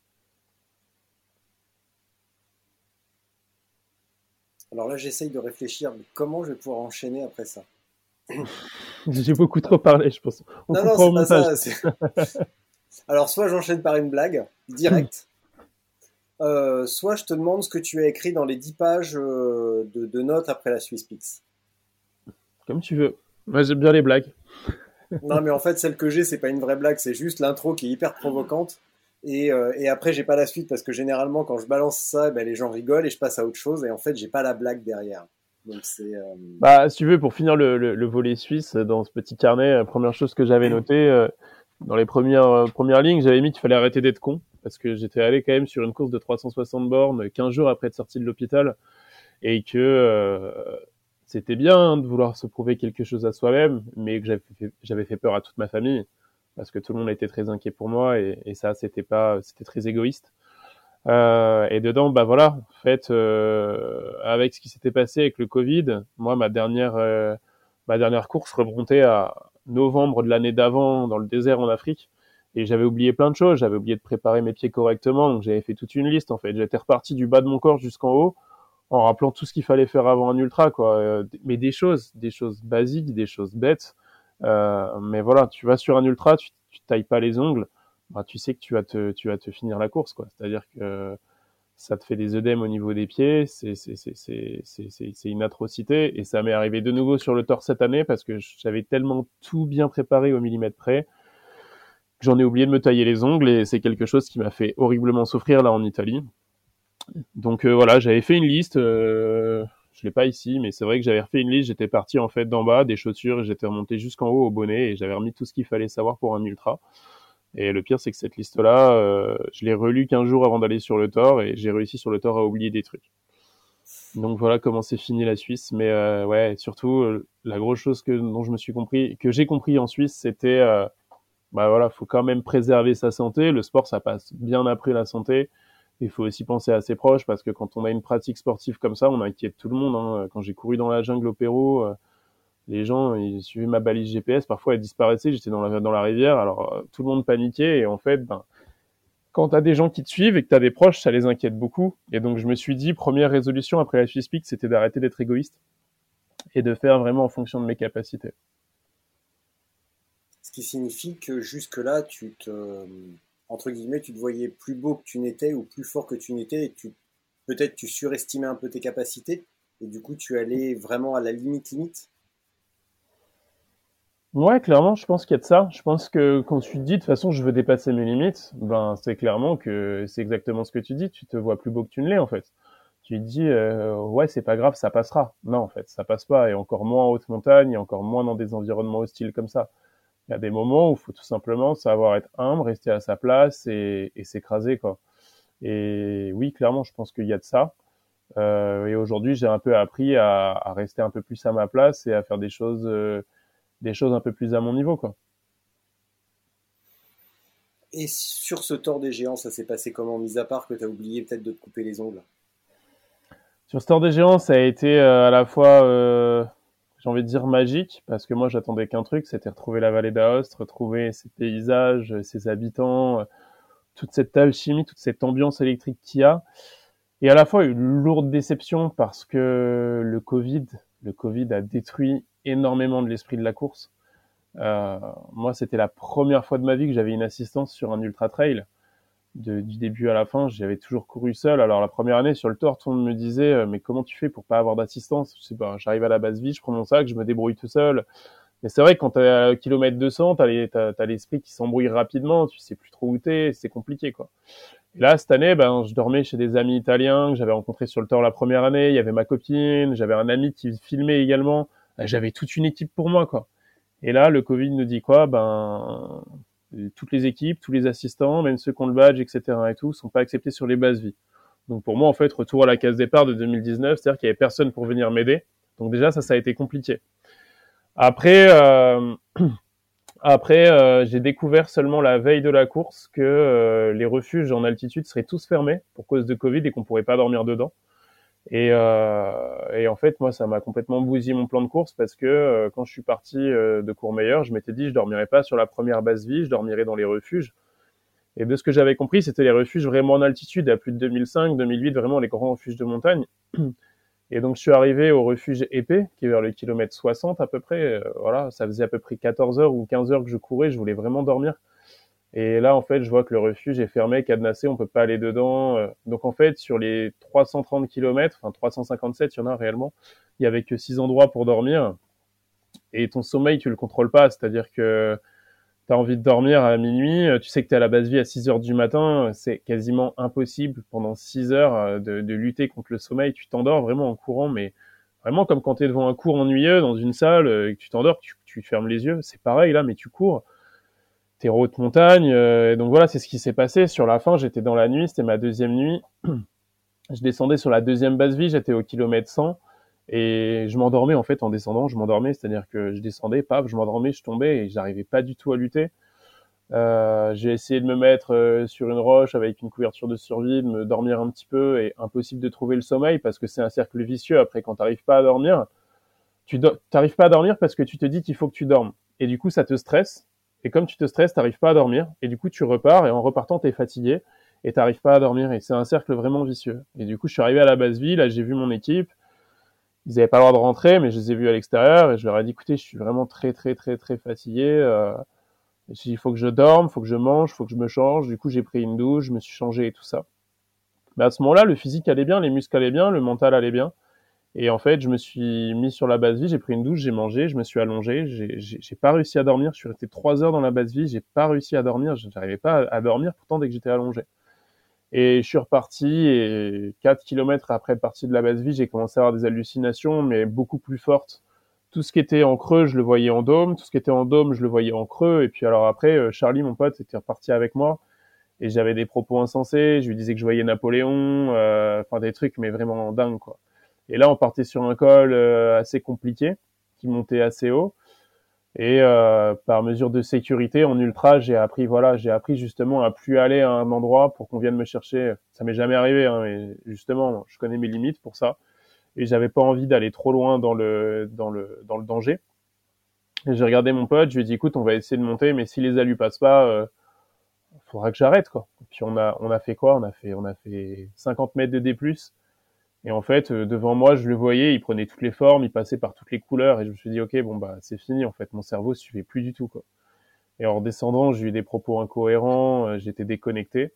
Alors là, j'essaye de réfléchir comment je vais pouvoir enchaîner après ça. J'ai beaucoup trop parlé, je pense. Non, c'est pas ça. Alors, soit j'enchaîne par une blague, directe, soit je te demande ce que tu as écrit dans les 10 pages de notes après la SwissPix. Comme tu veux. Moi, j'aime bien les blagues. Non, mais en fait, celle que j'ai, c'est pas une vraie blague, c'est juste l'intro qui est hyper provocante. Et après, j'ai pas la suite parce que généralement, quand je balance ça, ben, les gens rigolent et je passe à autre chose. Et en fait, j'ai pas la blague derrière. Donc c'est. Bah, si tu veux, pour finir le volet suisse, dans ce petit carnet, la première chose que j'avais noté, dans les premières lignes, j'avais mis qu'il fallait arrêter d'être con, parce que j'étais allé quand même sur une course de 360 bornes 15 jours après être sorti de l'hôpital, et que c'était bien de vouloir se prouver quelque chose à soi-même, mais que j'avais fait peur à toute ma famille, parce que tout le monde était très inquiet pour moi, et ça, c'était très égoïste. Et dedans, bah voilà, en fait, avec ce qui s'était passé avec le Covid, moi, ma dernière course remontait à novembre de l'année d'avant dans le désert en Afrique. Et j'avais oublié plein de choses. J'avais oublié de préparer mes pieds correctement. Donc, j'avais fait toute une liste, en fait. J'étais reparti du bas de mon corps jusqu'en haut en rappelant tout ce qu'il fallait faire avant un ultra, quoi. Mais des choses basiques, des choses bêtes. Mais voilà, tu vas sur un ultra, tu tailles pas les ongles. Bah, tu sais que tu vas te finir la course, quoi. C'est-à-dire que ça te fait des œdèmes au niveau des pieds, c'est une atrocité. Et ça m'est arrivé de nouveau sur le Thor cette année parce que j'avais tellement tout bien préparé au millimètre près que j'en ai oublié de me tailler les ongles et c'est quelque chose qui m'a fait horriblement souffrir là en Italie. Donc voilà, j'avais fait une liste, je l'ai pas ici, mais c'est vrai que j'avais refait une liste, j'étais parti en fait d'en bas, des chaussures, et j'étais remonté jusqu'en haut au bonnet et j'avais remis tout ce qu'il fallait savoir pour un ultra. Et le pire, c'est que cette liste-là, je l'ai relue 15 jours avant d'aller sur le Thor et j'ai réussi sur le Thor à oublier des trucs. Donc voilà comment c'est fini la Suisse. Mais ouais, surtout, la grosse chose que j'ai compris en Suisse, c'était, bah voilà, faut quand même préserver sa santé. Le sport, ça passe bien après la santé. Il faut aussi penser à ses proches parce que quand on a une pratique sportive comme ça, on inquiète tout le monde, hein. Quand j'ai couru dans la jungle au Pérou, les gens, ils suivaient ma balise GPS, parfois elle disparaissait, j'étais dans la rivière, alors tout le monde paniquait, et en fait, ben, quand t'as des gens qui te suivent et que t'as des proches, ça les inquiète beaucoup. Et donc je me suis dit, première résolution après la Swiss Peak, c'était d'arrêter d'être égoïste et de faire vraiment en fonction de mes capacités. Ce qui signifie que jusque-là, entre guillemets, tu te voyais plus beau que tu n'étais ou plus fort que tu n'étais et que peut-être tu surestimais un peu tes capacités et du coup tu allais vraiment à la limite. Ouais, clairement, je pense qu'il y a de ça. Je pense que quand tu te dis, de toute façon, je veux dépasser mes limites, ben, c'est clairement que c'est exactement ce que tu dis. Tu te vois plus beau que tu ne l'es, en fait. Tu te dis, ouais, c'est pas grave, ça passera. Non, en fait, ça passe pas. Et encore moins en haute montagne, et encore moins dans des environnements hostiles comme ça. Il y a des moments où il faut tout simplement savoir être humble, rester à sa place et s'écraser, quoi. Et oui, clairement, je pense qu'il y a de ça. Et aujourd'hui, j'ai un peu appris à rester un peu plus à ma place et à faire des choses un peu plus à mon niveau, quoi. Et sur ce Thor des géants, ça s'est passé comment, mis à part que tu as oublié peut-être de te couper les ongles? Sur Store des Géants, ça a été à la fois, j'ai envie de dire magique, parce que moi j'attendais qu'un truc, c'était retrouver la vallée d'Aoste, retrouver ses paysages, ses habitants, toute cette alchimie, toute cette ambiance électrique qu'il y a. Et à la fois une lourde déception parce que le Covid a détruit énormément de l'esprit de la course. Moi, c'était la première fois de ma vie que j'avais une assistance sur un ultra trail. Du début à la fin, j'avais toujours couru seul. Alors la première année sur le Thor, tout le monde me disait mais comment tu fais pour pas avoir d'assistance? Je sais pas, j'arrive à la base vie, je prends mon sac, je me débrouille tout seul. Mais c'est vrai que quand t'es à kilomètre 200, t'as l'esprit qui s'embrouille rapidement, tu sais plus trop où t'es, c'est compliqué, quoi. Et là, cette année, ben, je dormais chez des amis italiens que j'avais rencontrés sur le Thor la première année. Il y avait ma copine, j'avais un ami qui filmait également. J'avais toute une équipe pour moi, quoi. Et là, le Covid nous dit quoi? Ben, toutes les équipes, tous les assistants, même ceux qui ont le badge, etc. et tout, sont pas acceptés sur les bases vie. Donc pour moi, en fait, retour à la case départ de 2019, c'est-à-dire qu'il y avait personne pour venir m'aider. Donc déjà, ça a été compliqué. Après, j'ai découvert seulement la veille de la course que les refuges en altitude seraient tous fermés pour cause de Covid et qu'on pourrait pas dormir dedans. Et en fait, moi, ça m'a complètement bousillé mon plan de course parce que quand je suis parti de Courmayeur, je m'étais dit je dormirais pas sur la première base vie, je dormirais dans les refuges. Et de ce que j'avais compris, c'était les refuges vraiment en altitude, à plus de 2005, 2008, vraiment les grands refuges de montagne. Et donc, je suis arrivé au refuge Épée, qui est vers le kilomètre 60 à peu près. Voilà, ça faisait à peu près 14 heures ou 15 heures que je courais, je voulais vraiment dormir. Et là, en fait, je vois que le refuge est fermé, cadenassé, on peut pas aller dedans. Donc, en fait, sur les 330 kilomètres, enfin 357, il y en a réellement, il y avait que 6 endroits pour dormir. Et ton sommeil, tu le contrôles pas. C'est-à-dire que t'as envie de dormir à minuit, tu sais que t'es à la base vie à 6 heures du matin, c'est quasiment impossible pendant 6 heures de lutter contre le sommeil. Tu t'endors vraiment en courant, mais vraiment comme quand t'es devant un cours ennuyeux dans une salle et que tu t'endors, tu fermes les yeux. C'est pareil là, mais tu cours. T'es en haute montagne. Et donc voilà, c'est ce qui s'est passé. Sur la fin, j'étais dans la nuit, c'était ma deuxième nuit. Je descendais sur la deuxième base vie, j'étais au kilomètre 100. Et je m'endormais en fait en descendant, c'est-à-dire que je descendais, paf, je m'endormais, je tombais et j'arrivais pas du tout à lutter. J'ai essayé de me mettre sur une roche avec une couverture de survie, de me dormir un petit peu et impossible de trouver le sommeil parce que c'est un cercle vicieux. Après, quand t'arrives pas à dormir, t'arrives pas à dormir parce que tu te dis qu'il faut que tu dormes. Et du coup, ça te stresse. Et comme tu te stresses, t'arrives pas à dormir. Et du coup, tu repars et en repartant, t'es fatigué et t'arrives pas à dormir. Et c'est un cercle vraiment vicieux. Et du coup, je suis arrivé à la base vie, là, j'ai vu mon équipe. Ils avaient pas le droit de rentrer, mais je les ai vus à l'extérieur et je leur ai dit, écoutez, je suis vraiment très, très, très, très fatigué. J'ai dit, il faut que je dorme, il faut que je mange, il faut que je me change. Du coup, j'ai pris une douche, je me suis changé et tout ça. Mais à ce moment-là, le physique allait bien, les muscles allaient bien, le mental allait bien. Et en fait, je me suis mis sur la base vie, j'ai pris une douche, j'ai mangé, je me suis allongé. J'ai pas réussi à dormir. Je suis resté 3 heures dans la base vie, j'ai pas réussi à dormir. Je n'arrivais pas à dormir pourtant dès que j'étais allongé. Et je suis reparti et 4 kilomètres après être parti de la base vie, j'ai commencé à avoir des hallucinations, mais beaucoup plus fortes. Tout ce qui était en creux, je le voyais en dôme. Tout ce qui était en dôme, je le voyais en creux. Et puis alors après, Charlie, mon pote, était reparti avec moi. Et j'avais des propos insensés. Je lui disais que je voyais Napoléon. Enfin, des trucs, mais vraiment dingues, quoi. Et là, on partait sur un col assez compliqué, qui montait assez haut. Et par mesure de sécurité, en ultra, j'ai appris justement à plus aller à un endroit pour qu'on vienne me chercher. Ça m'est jamais arrivé, hein, mais justement, je connais mes limites pour ça. Et j'avais pas envie d'aller trop loin dans le danger. Et j'ai regardé mon pote, je lui ai dit, écoute, on va essayer de monter, mais si les alus passent pas, faudra que j'arrête, quoi. Et puis on a fait quoi? On a fait 50 mètres de D+. Et en fait, devant moi, je le voyais, il prenait toutes les formes, il passait par toutes les couleurs, et je me suis dit, ok, bon, bah, c'est fini, en fait, mon cerveau suivait plus du tout, quoi. Et en descendant, j'ai eu des propos incohérents, j'étais déconnecté.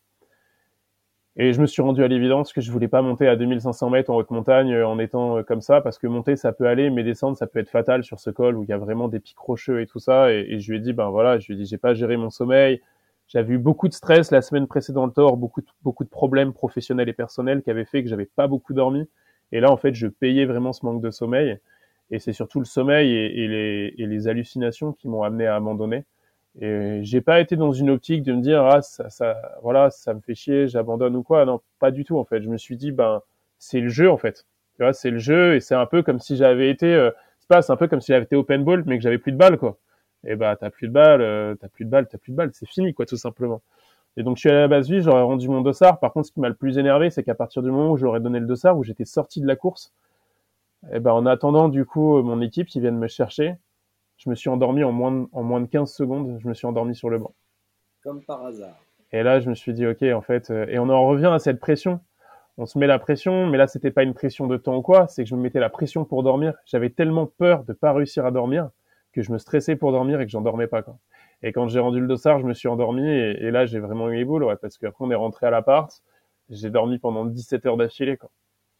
Et je me suis rendu à l'évidence que je voulais pas monter à 2500 mètres en haute montagne en étant comme ça, parce que monter, ça peut aller, mais descendre, ça peut être fatal sur ce col où il y a vraiment des pics rocheux et tout ça. Et je lui ai dit, ben voilà, j'ai pas géré mon sommeil. J'avais eu beaucoup de stress la semaine précédente, beaucoup de problèmes professionnels et personnels qui avaient fait que j'avais pas beaucoup dormi. Et là, en fait, je payais vraiment ce manque de sommeil. Et c'est surtout le sommeil et les hallucinations qui m'ont amené à abandonner. Et j'ai pas été dans une optique de me dire, voilà, ça me fait chier, j'abandonne ou quoi. Non, pas du tout, en fait. Je me suis dit, ben, c'est le jeu, en fait. Tu vois, c'est le jeu et c'est un peu comme si j'avais été, c'est un peu comme si j'avais été open ball, mais que j'avais plus de balles, quoi. Et bah, t'as plus de balles, c'est fini, quoi, tout simplement. Et donc, je suis allé à la base vie, j'aurais rendu mon dossard. Par contre, ce qui m'a le plus énervé, c'est qu'à partir du moment où j'aurais donné le dossard, où j'étais sorti de la course, et ben, en attendant, du coup, mon équipe qui vienne me chercher, je me suis endormi en moins de 15 secondes, je me suis endormi sur le banc. Comme par hasard. Et là, je me suis dit, ok, en fait, et on en revient à cette pression. On se met la pression, mais là, c'était pas une pression de temps ou quoi, c'est que je me mettais la pression pour dormir. J'avais tellement peur de pas réussir à dormir que je me stressais pour dormir et que j'en dormais pas, quoi. Et quand j'ai rendu le dossard, je me suis endormi et là, j'ai vraiment eu les boules, ouais, parce qu'après, on est rentré à l'appart, j'ai dormi pendant 17 heures d'affilée, quoi.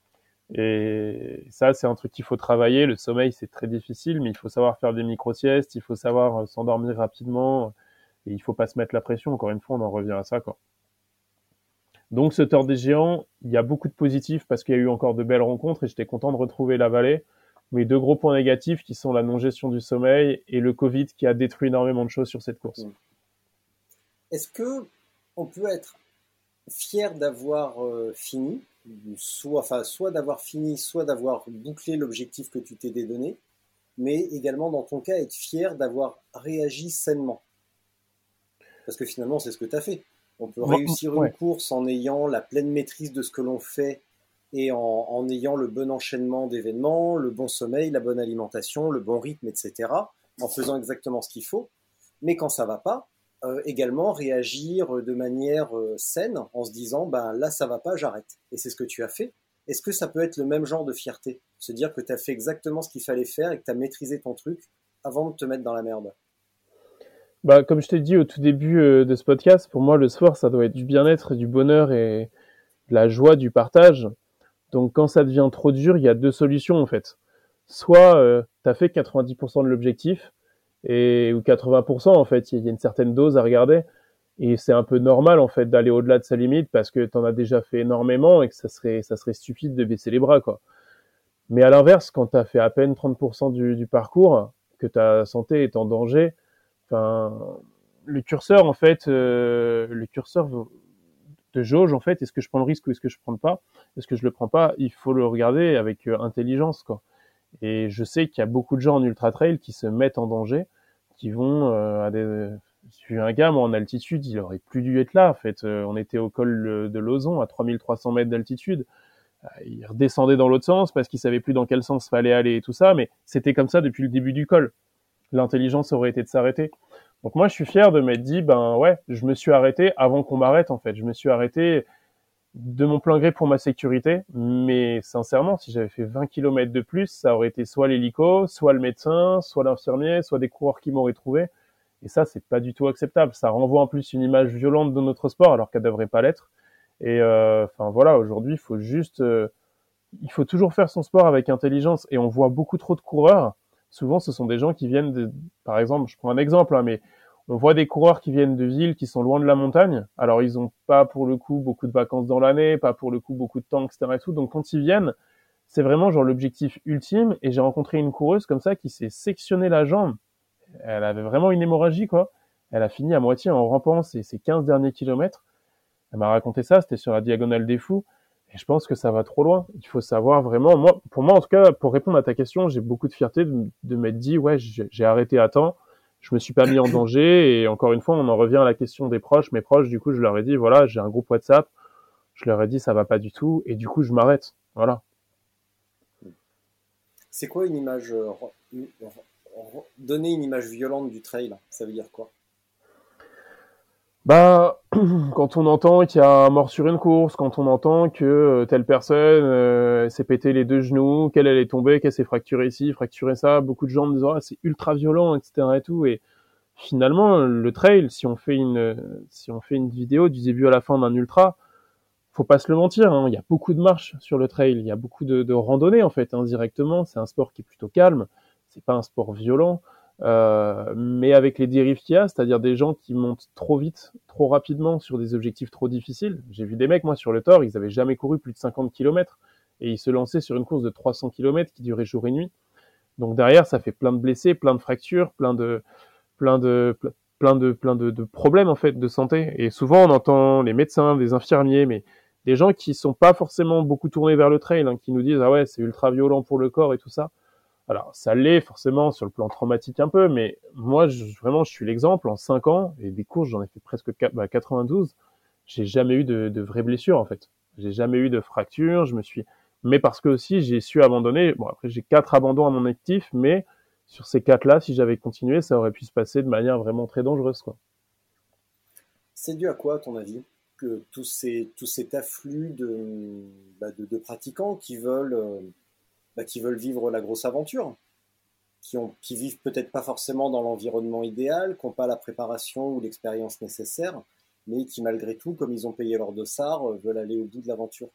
Et ça, c'est un truc qu'il faut travailler. Le sommeil, c'est très difficile, mais il faut savoir faire des micro-siestes, il faut savoir s'endormir rapidement, et il faut pas se mettre la pression. Encore une fois, on en revient à ça, quoi. Donc, ce Tour des Géants, il y a beaucoup de positifs parce qu'il y a eu encore de belles rencontres et j'étais content de retrouver la vallée. Mais 2 gros points négatifs qui sont la non-gestion du sommeil et le Covid qui a détruit énormément de choses sur cette course. Est-ce que on peut être fier d'avoir fini, soit d'avoir fini, soit d'avoir bouclé l'objectif que tu t'es donné, mais également dans ton cas être fier d'avoir réagi sainement? Parce que finalement, c'est ce que tu as fait. On peut réussir une course en ayant la pleine maîtrise de ce que l'on fait et en ayant le bon enchaînement d'événements, le bon sommeil, la bonne alimentation, le bon rythme, etc., en faisant exactement ce qu'il faut. Mais quand ça va pas, également réagir de manière saine en se disant ben là ça va pas, j'arrête. Et c'est ce que tu as fait. Est-ce que ça peut être le même genre de fierté? Se dire que tu as fait exactement ce qu'il fallait faire et que tu as maîtrisé ton truc avant de te mettre dans la merde? Bah, comme je t'ai dit au tout début de ce podcast, pour moi, le sport, ça doit être du bien-être, du bonheur et de la joie, du partage. Donc, quand ça devient trop dur, il y a 2 solutions, en fait. Soit, t'as fait 90% de l'objectif ou 80% en fait. Il y a une certaine dose à regarder. Et c'est un peu normal en fait d'aller au-delà de sa limite parce que t'en as déjà fait énormément et que ça serait stupide de baisser les bras, quoi. Mais à l'inverse, quand t'as fait à peine 30% du parcours, que ta santé est en danger, enfin, le curseur en fait, le curseur de jauge en fait, est-ce que je prends le risque ou est-ce que je prends pas? Est-ce que je le prends pas? Il faut le regarder avec intelligence, quoi. Et je sais qu'il y a beaucoup de gens en ultra trail qui se mettent en danger, qui vont à des. J'ai vu un gars, moi, en altitude, il aurait plus dû être là. En fait, on était au col de Lozon, à 3300 mètres d'altitude. Il redescendait dans l'autre sens parce qu'il savait plus dans quel sens fallait aller et tout ça, mais c'était comme ça depuis le début du col. L'intelligence aurait été de s'arrêter. Donc moi, je suis fier de m'être dit, ben ouais, je me suis arrêté avant qu'on m'arrête, en fait. Je me suis arrêté de mon plein gré pour ma sécurité, mais sincèrement, si j'avais fait 20 km de plus, ça aurait été soit l'hélico, soit le médecin, soit l'infirmier, soit des coureurs qui m'auraient trouvé. Et ça, c'est pas du tout acceptable. Ça renvoie en plus une image violente de notre sport, alors qu'elle devrait pas l'être. Et enfin voilà, aujourd'hui, il faut toujours faire son sport avec intelligence. Et on voit beaucoup trop de coureurs. Souvent, ce sont des gens qui viennent par exemple, je prends un exemple, hein, mais on voit des coureurs qui viennent de villes qui sont loin de la montagne. Alors, ils ont pas pour le coup beaucoup de vacances dans l'année, pas pour le coup beaucoup de temps, etc. et tout. Donc, quand ils viennent, c'est vraiment genre l'objectif ultime. Et j'ai rencontré une coureuse comme ça qui s'est sectionné la jambe. Elle avait vraiment une hémorragie, quoi. Elle a fini à moitié en rampant ses 15 derniers kilomètres. Elle m'a raconté ça, c'était sur la diagonale des Fous. Et je pense que ça va trop loin. Il faut savoir vraiment, pour moi, en tout cas, pour répondre à ta question, j'ai beaucoup de fierté de m'être dit, ouais, j'ai arrêté à temps. Je me suis pas mis en danger. Et encore une fois, on en revient à la question des proches. Mes proches, du coup, je leur ai dit, voilà, j'ai un groupe WhatsApp. Je leur ai dit, ça va pas du tout. Et du coup, je m'arrête. Voilà. C'est quoi une image, donner une image violente du trail, ça veut dire quoi? Bah, quand on entend qu'il y a un mort sur une course, quand on entend que telle personne s'est pété les deux genoux, qu'elle est tombée, qu'elle s'est fracturée ici, fracturée ça, beaucoup de gens me disent ah, c'est ultra violent, etc. et tout. Et finalement, le trail, si on fait une vidéo du début à la fin d'un ultra, faut pas se le mentir, hein, il y a beaucoup de marches sur le trail, il y a beaucoup de randonnées en fait, indirectement. C'est un sport qui est plutôt calme, c'est pas un sport violent. Mais avec les dérives qu'il y a, c'est-à-dire des gens qui montent trop vite, trop rapidement sur des objectifs trop difficiles. J'ai vu des mecs, moi, sur le Thor, ils avaient jamais couru plus de 50 km et ils se lançaient sur une course de 300 km qui durait jour et nuit. Donc derrière, ça fait plein de blessés, plein de fractures, plein de problèmes en fait de santé. Et souvent, on entend les médecins, des infirmiers, mais des gens qui sont pas forcément beaucoup tournés vers le trail, hein, qui nous disent ah ouais, c'est ultra violent pour le corps et tout ça. Alors, ça l'est forcément sur le plan traumatique un peu, mais moi, vraiment, je suis l'exemple. En 5 ans, et des courses, j'en ai fait presque 92, j'ai jamais eu de vraies blessures, en fait. J'ai jamais eu de fracture, mais parce que aussi, j'ai su abandonner. Bon, après, j'ai 4 abandons à mon actif, mais sur ces 4-là, si j'avais continué, ça aurait pu se passer de manière vraiment très dangereuse, quoi. C'est dû à quoi, à ton avis, que tout cet afflux de pratiquants qui veulent vivre la grosse aventure, qui vivent peut-être pas forcément dans l'environnement idéal, qui n'ont pas la préparation ou l'expérience nécessaire, mais qui malgré tout, comme ils ont payé leur dossard, veulent aller au bout de l'aventure?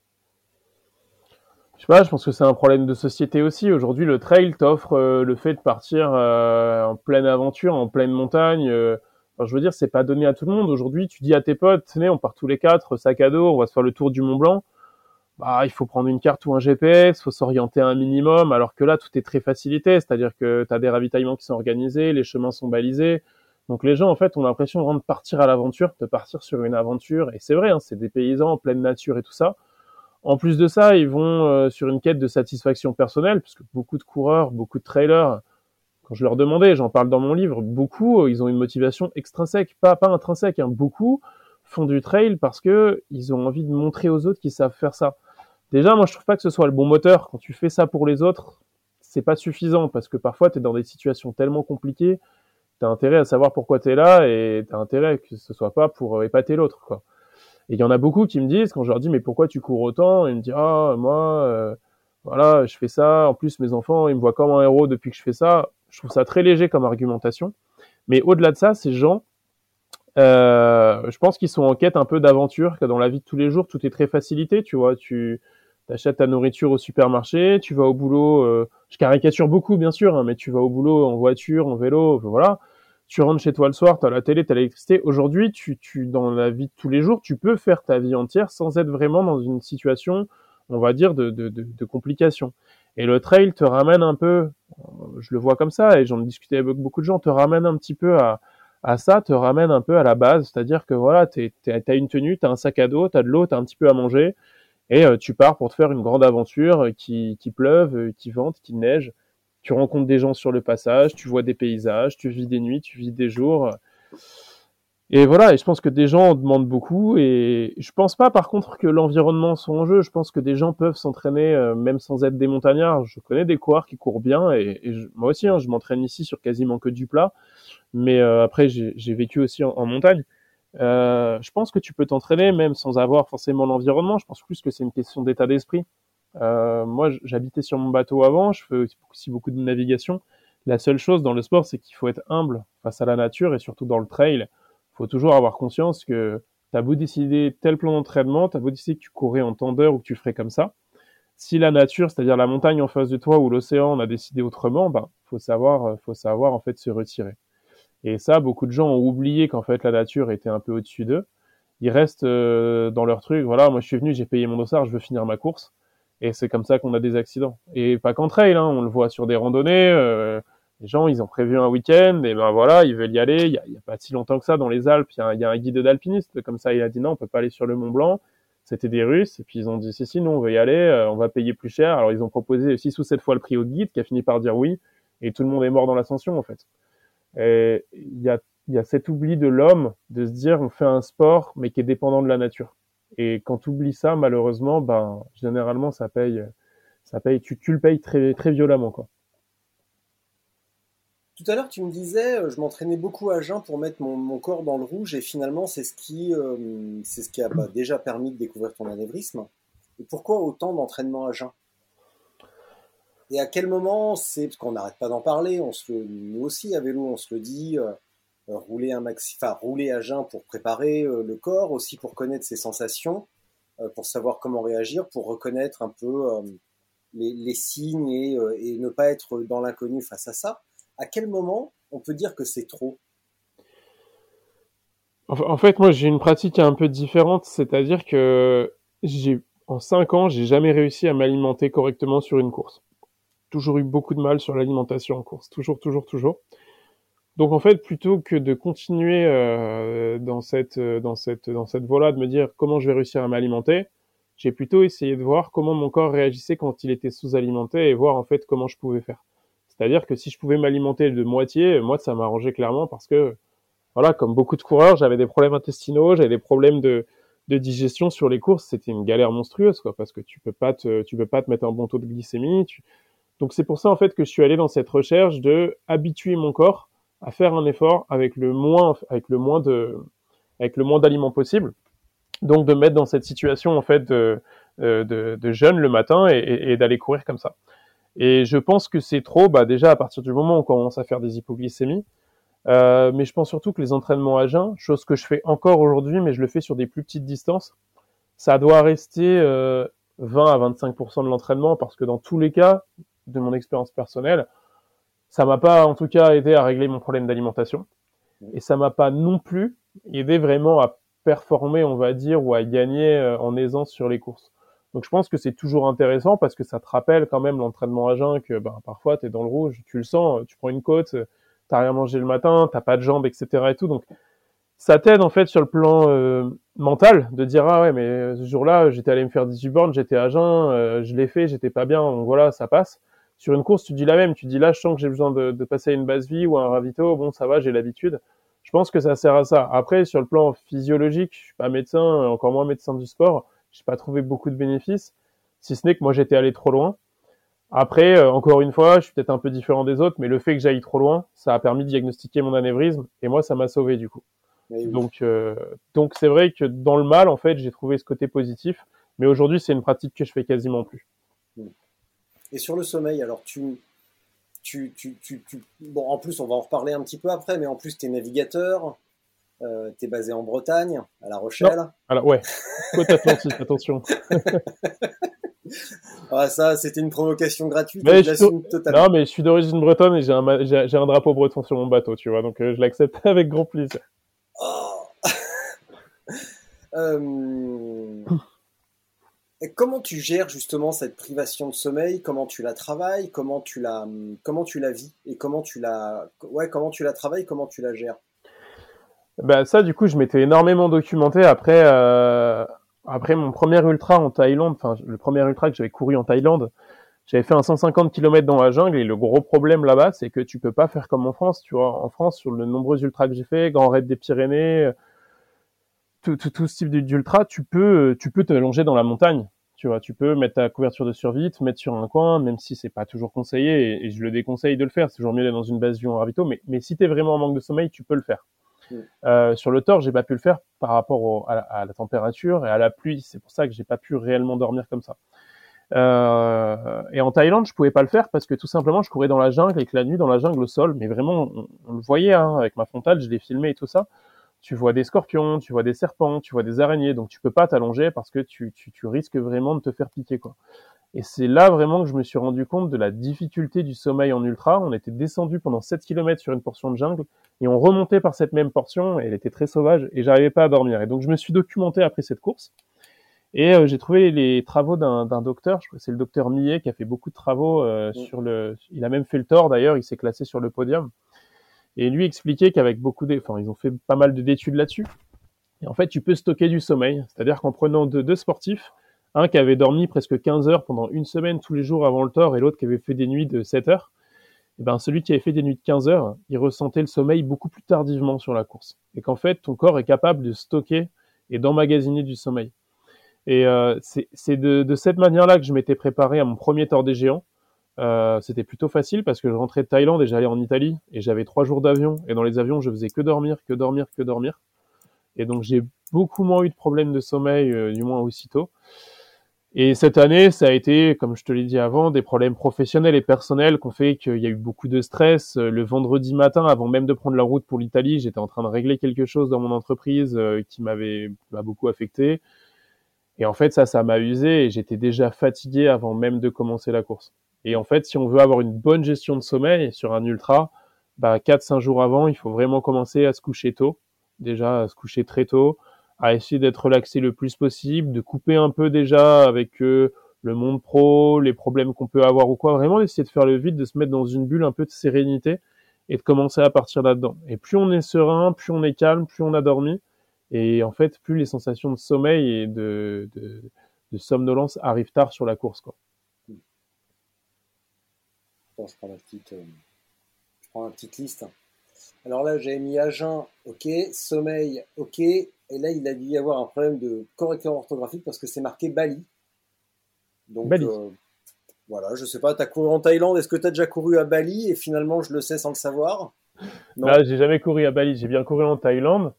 Je sais pas, je pense que c'est un problème de société aussi. Aujourd'hui, le trail t'offre le fait de partir en pleine aventure, en pleine montagne. Enfin, je veux dire, c'est pas donné à tout le monde. Aujourd'hui, tu dis à tes potes, tenez, on part tous les 4, sac à dos, on va se faire le tour du Mont Blanc. Bah, il faut prendre une carte ou un GPS, faut s'orienter un minimum, alors que là, tout est très facilité, c'est-à-dire que tu as des ravitaillements qui sont organisés, les chemins sont balisés. Donc les gens, en fait, ont l'impression vraiment de partir à l'aventure, de partir sur une aventure. Et c'est vrai, hein, c'est des paysans en pleine nature et tout ça. En plus de ça, ils vont sur une quête de satisfaction personnelle, parce que beaucoup de coureurs, beaucoup de trailers, quand je leur demandais, j'en parle dans mon livre, beaucoup, ils ont une motivation extrinsèque, pas intrinsèque, hein, beaucoup font du trail parce que ils ont envie de montrer aux autres qu'ils savent faire ça. Déjà, moi, je trouve pas que ce soit le bon moteur. Quand tu fais ça pour les autres, c'est pas suffisant parce que parfois, tu es dans des situations tellement compliquées, tu as intérêt à savoir pourquoi tu es là et tu as intérêt que ce soit pas pour épater l'autre, quoi. Et il y en a beaucoup qui me disent, quand je leur dis, mais pourquoi tu cours autant? Ils me disent, ah, moi, voilà, je fais ça. En plus, mes enfants, ils me voient comme un héros depuis que je fais ça. Je trouve ça très léger comme argumentation. Mais au-delà de ça, ces gens, je pense qu'ils sont en quête un peu d'aventure, que dans la vie de tous les jours, tout est très facilité, tu vois. Tu achètes ta nourriture au supermarché, tu vas au boulot, je caricature beaucoup, bien sûr, hein, mais tu vas au boulot en voiture, en vélo, voilà. Tu rentres chez toi le soir, t'as la télé, t'as l'électricité. Aujourd'hui, dans la vie de tous les jours, tu peux faire ta vie entière sans être vraiment dans une situation, on va dire, de complication. Et le trail te ramène un peu, je le vois comme ça, et j'en ai discuté avec beaucoup de gens, te ramène un petit peu à ça, te ramène un peu à la base. C'est-à-dire que voilà, t'as une tenue, t'as un sac à dos, t'as de l'eau, t'as un petit peu à manger, et tu pars pour te faire une grande aventure, qui pleuve, qui vente, qui neige. Tu rencontres des gens sur le passage, tu vois des paysages, tu vis des nuits, tu vis des jours. Et voilà, et je pense que des gens en demandent beaucoup, et je pense pas par contre que l'environnement soit en jeu. Je pense que des gens peuvent s'entraîner même sans être des montagnards. Je connais des coureurs qui courent bien, moi aussi, hein, je m'entraîne ici sur quasiment que du plat, mais après j'ai vécu aussi en montagne. Je pense que tu peux t'entraîner même sans avoir forcément l'environnement. Je pense plus que c'est une question d'état d'esprit. Moi, j'habitais sur mon bateau avant, je fais aussi beaucoup de navigation. La seule chose dans le sport, c'est qu'il faut être humble face à la nature, et surtout dans le trail, il faut toujours avoir conscience que t'as beau décider tel plan d'entraînement, t'as beau décider que tu courais en temps d'heure ou que tu ferais comme ça. Si la nature, c'est-à-dire la montagne en face de toi ou l'océan, on a décidé autrement, faut savoir en fait se retirer. Et ça, beaucoup de gens ont oublié qu'en fait la nature était un peu au-dessus d'eux. Ils restent dans leur truc. Voilà, moi je suis venu, j'ai payé mon dossard, je veux finir ma course. Et c'est comme ça qu'on a des accidents. Et pas qu'en trail, hein, on le voit sur des randonnées. Les gens, ils ont prévu un week-end, et ben voilà, ils veulent y aller. Il y a pas si longtemps que ça dans les Alpes, il y a un guide d'alpiniste. Comme ça, il a dit non, on peut pas aller sur le Mont Blanc. C'était des Russes, et puis ils ont dit si, nous on veut y aller, on va payer plus cher. Alors ils ont proposé 6 ou 7 fois le prix au guide, qui a fini par dire oui, et tout le monde est mort dans l'ascension en fait. Et il y a cet oubli de l'homme de se dire on fait un sport, mais qui est dépendant de la nature. Et quand tu oublies ça, malheureusement, généralement, ça paye, tu le payes très, très violemment, quoi. Tout à l'heure, tu me disais, je m'entraînais beaucoup à jeun pour mettre mon corps dans le rouge, et finalement, c'est ce qui a déjà permis de découvrir ton anévrisme. Et pourquoi autant d'entraînement à jeun? Et à quel moment parce qu'on n'arrête pas d'en parler, nous aussi à vélo, on se le dit, rouler à jeun pour préparer le corps, aussi pour connaître ses sensations, pour savoir comment réagir, pour reconnaître un peu les signes, et ne pas être dans l'inconnu face à ça. À quel moment on peut dire que c'est trop? En fait, moi, j'ai une pratique un peu différente, c'est-à-dire que en 5 ans, j'ai jamais réussi à m'alimenter correctement sur une course. Toujours eu beaucoup de mal sur l'alimentation en course. Toujours, toujours, toujours. Donc en fait, plutôt que de continuer dans cette voie-là, de me dire comment je vais réussir à m'alimenter, j'ai plutôt essayé de voir comment mon corps réagissait quand il était sous-alimenté, et voir en fait comment je pouvais faire. C'est-à-dire que si je pouvais m'alimenter de moitié, moi ça m'arrangeait clairement, parce que voilà, comme beaucoup de coureurs, j'avais des problèmes intestinaux, j'avais des problèmes de digestion sur les courses. C'était une galère monstrueuse, quoi, parce que tu peux pas te mettre un bon taux de glycémie. Donc c'est pour ça en fait que je suis allé dans cette recherche de habituer mon corps à faire un effort avec le moins d'aliments possible. Donc de me mettre dans cette situation en fait de jeûne le matin, et d'aller courir comme ça. Et je pense que c'est trop, déjà à partir du moment où on commence à faire des hypoglycémies. Mais je pense surtout que les entraînements à jeun, chose que je fais encore aujourd'hui, mais je le fais sur des plus petites distances, ça doit rester 20 à 25% de l'entraînement, parce que dans tous les cas, de mon expérience personnelle, ça m'a pas en tout cas aidé à régler mon problème d'alimentation, et ça m'a pas non plus aidé vraiment à performer, on va dire, ou à gagner en aisance sur les courses. Donc je pense que c'est toujours intéressant, parce que ça te rappelle quand même l'entraînement à jeun, que parfois t'es dans le rouge, tu le sens, tu prends une côte, t'as rien mangé le matin, t'as pas de jambes, etc. et tout. Donc ça t'aide en fait sur le plan mental, de dire ah ouais, mais ce jour-là j'étais allé me faire 18 bornes, j'étais à jeun, je l'ai fait, j'étais pas bien, donc voilà, ça passe. Sur une course, tu dis la même, tu dis là je sens que j'ai besoin de passer à une base vie ou à un ravito, bon ça va, j'ai l'habitude. Je pense que ça sert à ça. Après, sur le plan physiologique, je suis pas médecin, encore moins médecin du sport, j'ai pas trouvé beaucoup de bénéfices, si ce n'est que moi j'étais allé trop loin. Après, encore une fois, je suis peut-être un peu différent des autres, mais le fait que j'aille trop loin, ça a permis de diagnostiquer mon anévrisme, et moi, ça m'a sauvé du coup. Oui. Donc c'est vrai que dans le mal, en fait, j'ai trouvé ce côté positif, mais aujourd'hui, c'est une pratique que je fais quasiment plus. Et sur le sommeil, alors bon, en plus, on va en reparler un petit peu après, mais en plus, t'es navigateur, t'es basé en Bretagne, à La Rochelle. Non. Alors ouais, côte Atlantique, attention. Ah, ça, c'était une provocation gratuite, Mais et je l'assume totalement. Non, mais je suis d'origine bretonne et j'ai un drapeau breton sur mon bateau, tu vois, donc je l'accepte avec grand plaisir. Oh. Euh, et comment tu gères justement cette privation de sommeil? Comment tu la travailles? Comment tu la vis? Et comment tu la travailles? Comment tu la gères? Bah ça, du coup, je m'étais énormément documenté après mon premier ultra en Thaïlande, enfin le premier ultra que j'avais couru en Thaïlande. J'avais fait un 150 km dans la jungle et le gros problème là-bas, c'est que tu peux pas faire comme en France, tu vois. En France, sur le nombreux ultras que j'ai fait, Grand Raid des Pyrénées, tout ce type d'ultra, tu peux te longer dans la montagne. Tu vois, tu peux mettre ta couverture de survie, te mettre sur un coin, même si c'est pas toujours conseillé, et je le déconseille de le faire. C'est toujours mieux d'être dans une base vue en ravito, mais si t'es vraiment en manque de sommeil, tu peux le faire. Sur le Thor, j'ai pas pu le faire par rapport à la température et à la pluie. C'est pour ça que j'ai pas pu réellement dormir comme ça. Et en Thaïlande, je pouvais pas le faire parce que tout simplement, je courais dans la jungle et que la nuit, dans la jungle, au sol, mais vraiment, on le voyait hein, avec ma frontale, je l'ai filmé et tout ça. Tu vois des scorpions, tu vois des serpents, tu vois des araignées, donc tu peux pas t'allonger parce que tu risques vraiment de te faire piquer, quoi. Et c'est là vraiment que je me suis rendu compte de la difficulté du sommeil en ultra. On était descendu pendant 7 kilomètres sur une portion de jungle et on remontait par cette même portion et elle était très sauvage et j'arrivais pas à dormir. Et donc je me suis documenté après cette course et j'ai trouvé les travaux d'un docteur, je crois que c'est le docteur Millet qui a fait beaucoup de travaux il a même fait le Thor d'ailleurs, il s'est classé sur le podium. Et lui expliquait qu'avec ils ont fait pas mal d'études là-dessus. Et en fait, tu peux stocker du sommeil, c'est-à-dire qu'en prenant deux sportifs, un qui avait dormi presque 15 heures pendant une semaine tous les jours avant le Thor et l'autre qui avait fait des nuits de 7 heures, et ben celui qui avait fait des nuits de 15 heures, il ressentait le sommeil beaucoup plus tardivement sur la course. Et qu'en fait, ton corps est capable de stocker et d'emmagasiner du sommeil. Et c'est de cette manière-là que je m'étais préparé à mon premier Thor des Géants. C'était plutôt facile parce que je rentrais de Thaïlande et j'allais en Italie et j'avais 3 jours d'avion et dans les avions je faisais que dormir. Et donc j'ai beaucoup moins eu de problèmes de sommeil, du moins aussitôt. Et cette année, ça a été, comme je te l'ai dit avant, des problèmes professionnels et personnels qui ont fait qu'il y a eu beaucoup de stress. Le vendredi matin, avant même de prendre la route pour l'Italie, j'étais en train de régler quelque chose dans mon entreprise qui m'a beaucoup affecté. Et en fait, ça m'a usé et j'étais déjà fatigué avant même de commencer la course. Et en fait, si on veut avoir une bonne gestion de sommeil sur un ultra, 4-5 jours avant, il faut vraiment commencer à se coucher tôt. Déjà, à se coucher très tôt, à essayer d'être relaxé le plus possible, de couper un peu déjà avec le monde pro, les problèmes qu'on peut avoir ou quoi. Vraiment d'essayer de faire le vide, de se mettre dans une bulle un peu de sérénité et de commencer à partir là-dedans. Et plus on est serein, plus on est calme, plus on a dormi. Et en fait, plus les sensations de sommeil et de somnolence arrivent tard sur la course, quoi. Bon, je prends la petite liste. Alors là, j'avais mis Agen, ok, sommeil, ok, et là, il a dû y avoir un problème de correcteur orthographique parce que c'est marqué Bali. Donc, Bali. voilà, je sais pas, t'as couru en Thaïlande, est-ce que t'as déjà couru à Bali? Et finalement, je le sais sans le savoir. Non. Là, j'ai jamais couru à Bali, j'ai bien couru en Thaïlande,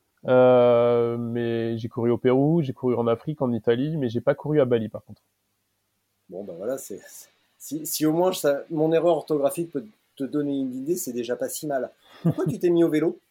mais j'ai couru au Pérou, j'ai couru en Afrique, en Italie, mais j'ai pas couru à Bali par contre. Bon, ben voilà, si au moins mon erreur orthographique peut te donner une idée, c'est déjà pas si mal. Pourquoi tu t'es mis au vélo?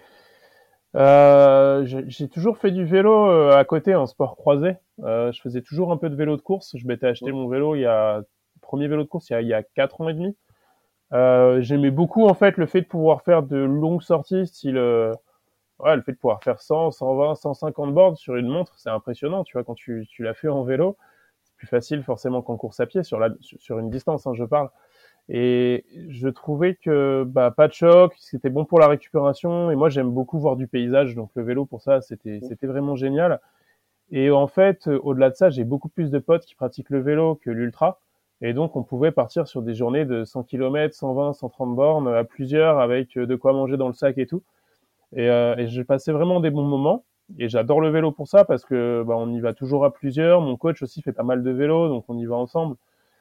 J'ai toujours fait du vélo à côté en sport croisé. Je faisais toujours un peu de vélo de course. Je m'étais acheté mon vélo premier vélo de course il y a 4 ans et demi. J'aimais beaucoup en fait le fait de pouvoir faire de longues sorties, style le fait de pouvoir faire 100, 120, 150 bornes sur une montre, c'est impressionnant. Tu vois, quand tu l'as fait en vélo, c'est plus facile forcément qu'en course à pied sur une distance, hein, je parle. Et je trouvais que pas de choc, c'était bon pour la récupération. Et moi, j'aime beaucoup voir du paysage, donc le vélo pour ça, c'était vraiment génial. Et en fait, au-delà de ça, j'ai beaucoup plus de potes qui pratiquent le vélo que l'ultra. Et donc, on pouvait partir sur des journées de 100 km, 120, 130 bornes à plusieurs avec de quoi manger dans le sac et tout. Et j'ai passé vraiment des bons moments. Et j'adore le vélo pour ça parce que on y va toujours à plusieurs. Mon coach aussi fait pas mal de vélo, donc on y va ensemble.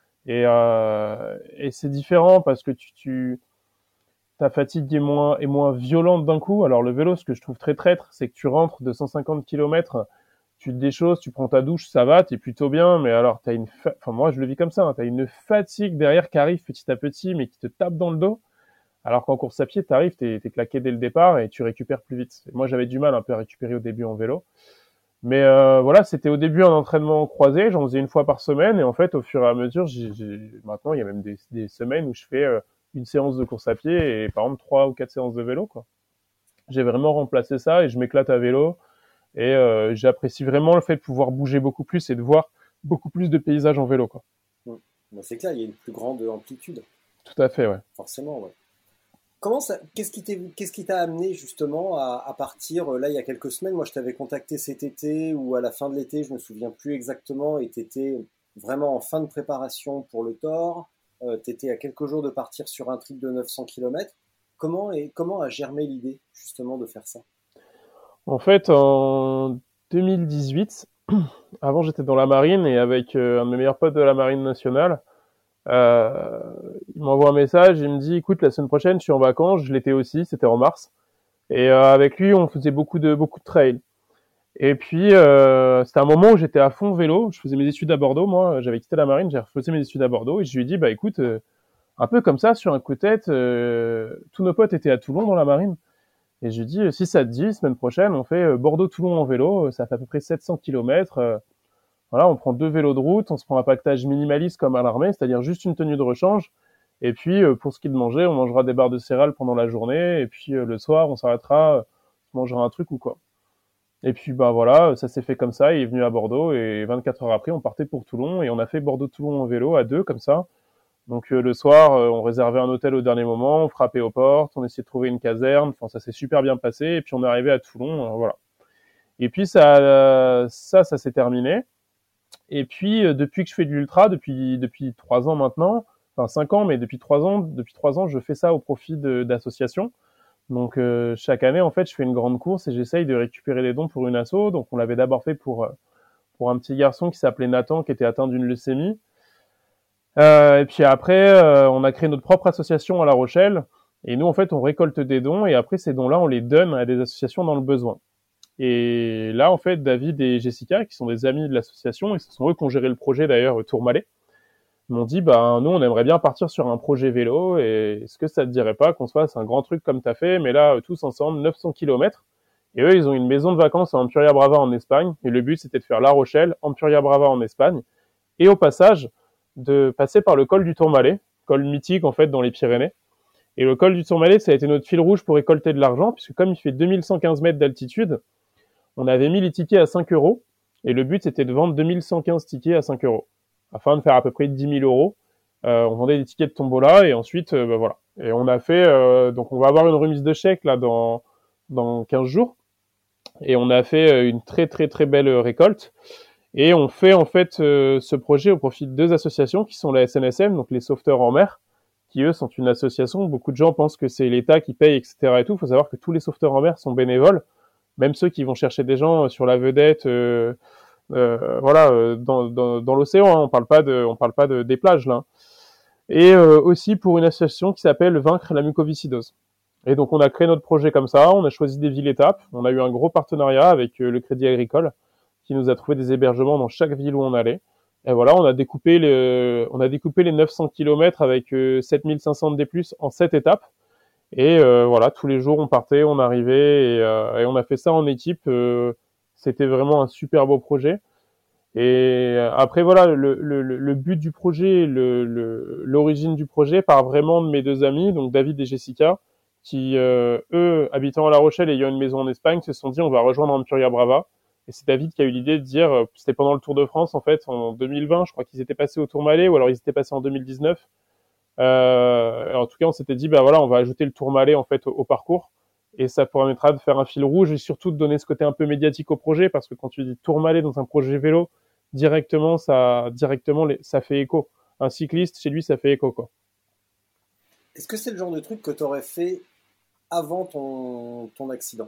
Et c'est différent parce que ta fatigue est moins violente d'un coup. Alors le vélo, ce que je trouve très traître, c'est que tu rentres de 150 km, tu te déchausses, tu prends ta douche, ça va, t'es plutôt bien, mais alors moi je le vis comme ça, hein, t'as une fatigue derrière qui arrive petit à petit, mais qui te tape dans le dos. Alors qu'en course à pied, t'es claqué dès le départ et tu récupères plus vite. Et moi j'avais du mal un peu à récupérer au début en vélo. Mais voilà, c'était au début un entraînement croisé, j'en faisais une fois par semaine, et en fait, au fur et à mesure, maintenant, il y a même des semaines où je fais une séance de course à pied et par exemple 3 ou 4 séances de vélo, quoi. J'ai vraiment remplacé ça et je m'éclate à vélo et j'apprécie vraiment le fait de pouvoir bouger beaucoup plus et de voir beaucoup plus de paysages en vélo, quoi. Bah, c'est clair, il y a une plus grande amplitude, Tout à fait, ouais. forcément, ouais. Qu'est-ce qui t'a amené justement à partir là il y a quelques semaines? Moi, je t'avais contacté cet été ou à la fin de l'été, je me souviens plus exactement, et t'étais vraiment en fin de préparation pour le Thor. T'étais à quelques jours de partir sur un trip de 900 km. Comment a germé l'idée justement de faire ça? En fait, en 2018, avant j'étais dans la marine et avec un de mes meilleurs potes de la marine nationale, Euh, il m'envoie un message, il me dit, écoute, la semaine prochaine, je suis en vacances, je l'étais aussi, c'était en mars. Et avec lui, on faisait beaucoup de trail. Et puis, c'était un moment où j'étais à fond vélo. Je faisais mes études à Bordeaux, moi. J'avais quitté la marine, j'ai refait mes études à Bordeaux. Et je lui ai dit, bah écoute, un peu comme ça, sur un coup de tête, tous nos potes étaient à Toulon dans la marine. Et je lui ai dit, si ça te dit, semaine prochaine, on fait Bordeaux-Toulon en vélo. Ça fait à peu près 700 km. Voilà, on prend 2 vélos de route, on se prend un pactage minimaliste comme à l'armée, c'est-à-dire juste une tenue de rechange. Et puis, pour ce qui est de manger, on mangera des barres de céréales pendant la journée. Et puis, le soir, on s'arrêtera, on mangera un truc ou quoi. Et puis, bah voilà, ça s'est fait comme ça. Il est venu à Bordeaux et 24 heures après, on partait pour Toulon et on a fait Bordeaux-Toulon en vélo à deux, comme ça. Donc, le soir, on réservait un hôtel au dernier moment, on frappait aux portes, on essayait de trouver une caserne. Enfin, ça s'est super bien passé. Et puis, on est arrivé à Toulon, voilà. Et puis, ça s'est terminé. Et puis, depuis que je fais de l'ultra, depuis 3 ans maintenant, enfin 5 ans, mais depuis 3 ans, je fais ça au profit d'associations. Donc, chaque année, en fait, je fais une grande course et j'essaye de récupérer des dons pour une asso. Donc, on l'avait d'abord fait pour un petit garçon qui s'appelait Nathan, qui était atteint d'une leucémie. Et puis après, on a créé notre propre association à La Rochelle. Et nous, en fait, on récolte des dons et après, ces dons-là, on les donne à des associations dans le besoin. Et là, en fait, David et Jessica, qui sont des amis de l'association, et ce sont eux qui ont géré le projet d'ailleurs, Tourmalet, m'ont dit, bah, nous, on aimerait bien partir sur un projet vélo, et est-ce que ça te dirait pas qu'on se fasse un grand truc comme t'as fait, mais là, tous ensemble, 900 km. Et eux, ils ont une maison de vacances à Empuria Brava en Espagne, et le but, c'était de faire La Rochelle, Empuria Brava en Espagne, et au passage, de passer par le col du Tourmalet, col mythique, en fait, dans les Pyrénées. Et le col du Tourmalet, ça a été notre fil rouge pour récolter de l'argent, puisque comme il fait 2115 mètres d'altitude, on avait mis les tickets à 5 euros et le but c'était de vendre 2115 tickets à 5 euros afin de faire à peu près 10 000 euros. On vendait des tickets de tombola et ensuite, bah, voilà. Et on a fait, donc on va avoir une remise de chèque là dans 15 jours et on a fait une très très très belle récolte. Et on fait en fait ce projet au profit de deux associations qui sont la SNSM, donc les sauveteurs en mer, qui eux sont une association. Beaucoup de gens pensent que c'est l'État qui paye, etc. et tout. Il faut savoir que tous les sauveteurs en mer sont bénévoles. Même ceux qui vont chercher des gens sur la vedette, voilà, dans l'océan, hein, on parle pas des plages là. Et aussi pour une association qui s'appelle Vaincre la mucoviscidose. Et donc on a créé notre projet comme ça, on a choisi des villes étapes, on a eu un gros partenariat avec le Crédit Agricole qui nous a trouvé des hébergements dans chaque ville où on allait. Et voilà, on a découpé les 900 km avec 7500 de D+, en 7 étapes. Et voilà, tous les jours on partait, on arrivait et on a fait ça en équipe. C'était vraiment un super beau projet. Et après voilà, le but du projet, l'origine du projet part vraiment de mes deux amis, donc David et Jessica, qui eux, habitant à La Rochelle et ayant une maison en Espagne, se sont dit on va rejoindre Empuria Brava. Et c'est David qui a eu l'idée de dire, c'était pendant le Tour de France en fait, en 2020, je crois qu'ils étaient passés au Tourmalet ou alors ils étaient passés en 2019. En tout cas, on s'était dit, bah voilà, on va ajouter le Tourmalet en fait au parcours, et ça permettra de faire un fil rouge et surtout de donner ce côté un peu médiatique au projet, parce que quand tu dis Tourmalet dans un projet vélo, ça fait écho. Un cycliste, chez lui, ça fait écho, quoi. Est-ce que c'est le genre de truc que tu aurais fait avant ton accident?